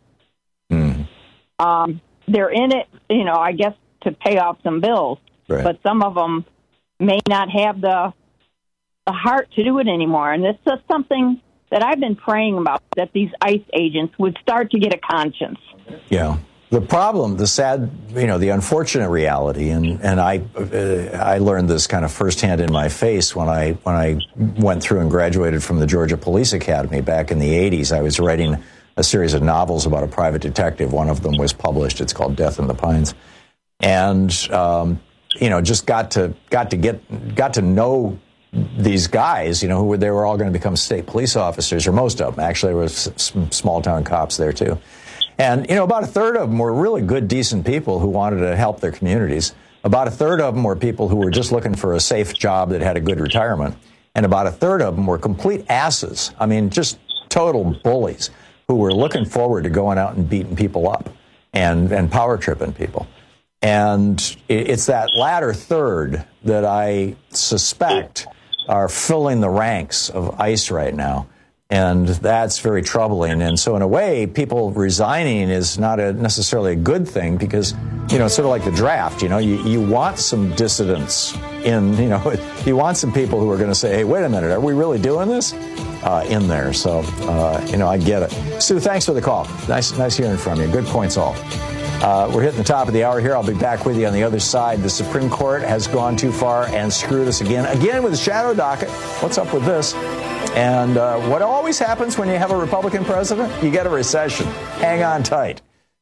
Um, they're in it, you know, I guess to pay off some bills, Right. but some of them may not have the the heart to do it anymore. And this is something that I've been praying about, that these ICE agents would start to get a conscience. Yeah. The problem, the sad, you know, the unfortunate reality, and, and I uh, I learned this kind of firsthand in my face when I when I went through and graduated from the Georgia Police Academy back in the eighties. I was writing a series of novels about a private detective. One of them was published. It's called Death in the Pines, and um, you know, just got to got to get got to know these guys, you know, who were, they were all going to become state police officers, or most of them. Actually, there was some small town cops there too. And, you know, about a third of them were really good, decent people who wanted to help their communities. About a third of them were people who were just looking for a safe job that had a good retirement. And about a third of them were complete asses. I mean, just total bullies who were looking forward to going out and beating people up and, and power tripping people. And it's that latter third that I suspect are filling the ranks of ICE right now. And that's very troubling. And so in a way, people resigning is not a necessarily a good thing because, you know, it's sort of like the draft, you know, you, you want some dissidents in, you know, you want some people who are going to say, hey, wait a minute, are we really doing this uh, in there? So, uh, you know, I get it. Sue, thanks for the call. Nice, nice hearing from you. Good points all. Uh, we're hitting the top of the hour here. I'll be back with you on the other side. The Supreme Court has gone too far and screwed us again. Again with the shadow docket. What's up with this? And uh, what always happens when you have a Republican president? You get a recession. Hang on tight.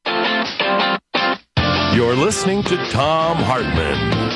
You're listening to Thom Hartmann.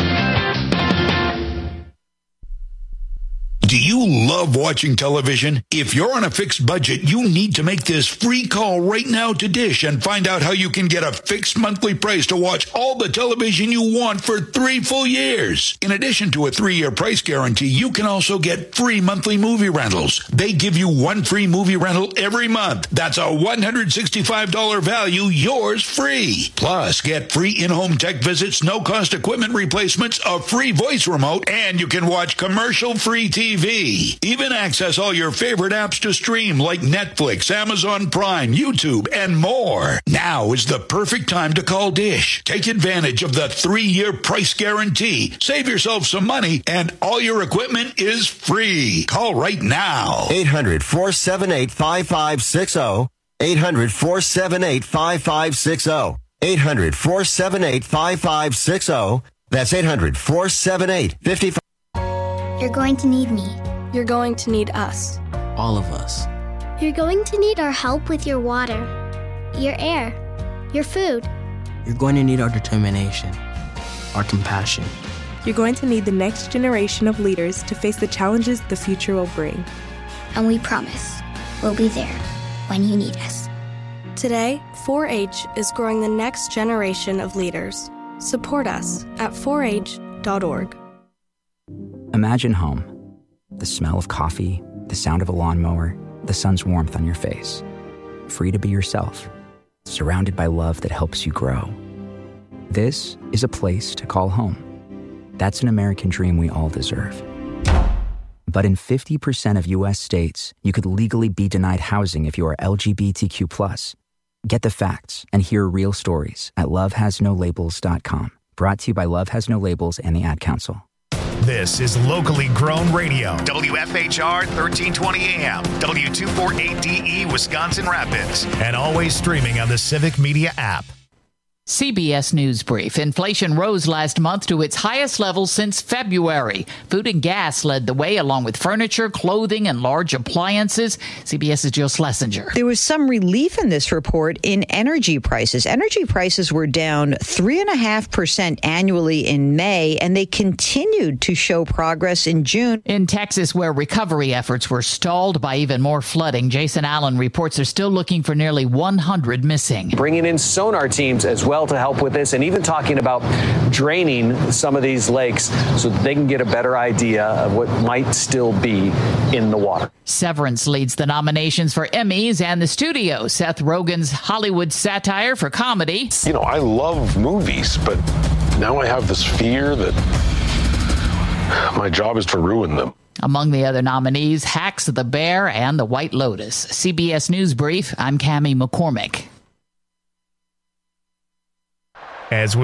Do you love watching television? If you're on a fixed budget, you need to make this free call right now to Dish and find out how you can get a fixed monthly price to watch all the television you want for three full years. In addition to a three-year price guarantee, you can also get free monthly movie rentals. They give you one free movie rental every month. That's a one hundred sixty-five dollars value, yours free. Plus, get free in-home tech visits, no-cost equipment replacements, a free voice remote, and you can watch commercial-free T V. Even access all your favorite apps to stream like Netflix, Amazon Prime, YouTube, and more. Now is the perfect time to call Dish. Take advantage of the three-year price guarantee. Save yourself some money, and all your equipment is free. Call right now. eight hundred, four seven eight, five five six zero. eight hundred, four seven eight, five five six zero. eight hundred, four seven eight, five five six zero. That's eight hundred, four seven eight, five five. You're going to need me. You're going to need us. All of us. You're going to need our help with your water, your air, your food. You're going to need our determination, our compassion, You're going to need the next generation of leaders to face the challenges the future will bring. And we promise we'll be there when you need us. Today, four H is growing the next generation of leaders. Support us at four H dot org. Imagine home. The smell of coffee, the sound of a lawnmower, the sun's warmth on your face. Free to be yourself, surrounded by love that helps you grow. This is a place to call home. That's an American dream we all deserve. But in fifty percent of U S states, you could legally be denied housing if you are L G B T Q plus. Get the facts and hear real stories at love has no labels dot com. Brought to you by Love Has No Labels and the Ad Council. This is locally grown radio. W F H R thirteen twenty A M, W two forty-eight D E, Wisconsin Rapids, and always streaming on the Civic Media app. C B S News Brief. Inflation rose last month to its highest level since February. Food and gas led the way, along with furniture, clothing, and large appliances. CBS's Jill Schlesinger. There was some relief in this report in energy prices. Energy prices were down three point five percent annually in May, and they continued to show progress in June. In Texas, where recovery efforts were stalled by even more flooding, Jason Allen reports they're still looking for nearly one hundred missing. Bringing in sonar teams as well to help with this, and even talking about draining some of these lakes so that they can get a better idea of what might still be in the water. Severance leads the nominations for Emmys and the studio. Seth Rogen's Hollywood satire for comedy. You know, I love movies, but now I have this fear that my job is to ruin them. Among the other nominees, Hacks, The Bear, and The White Lotus. C B S News Brief, I'm Cammie McCormick. As we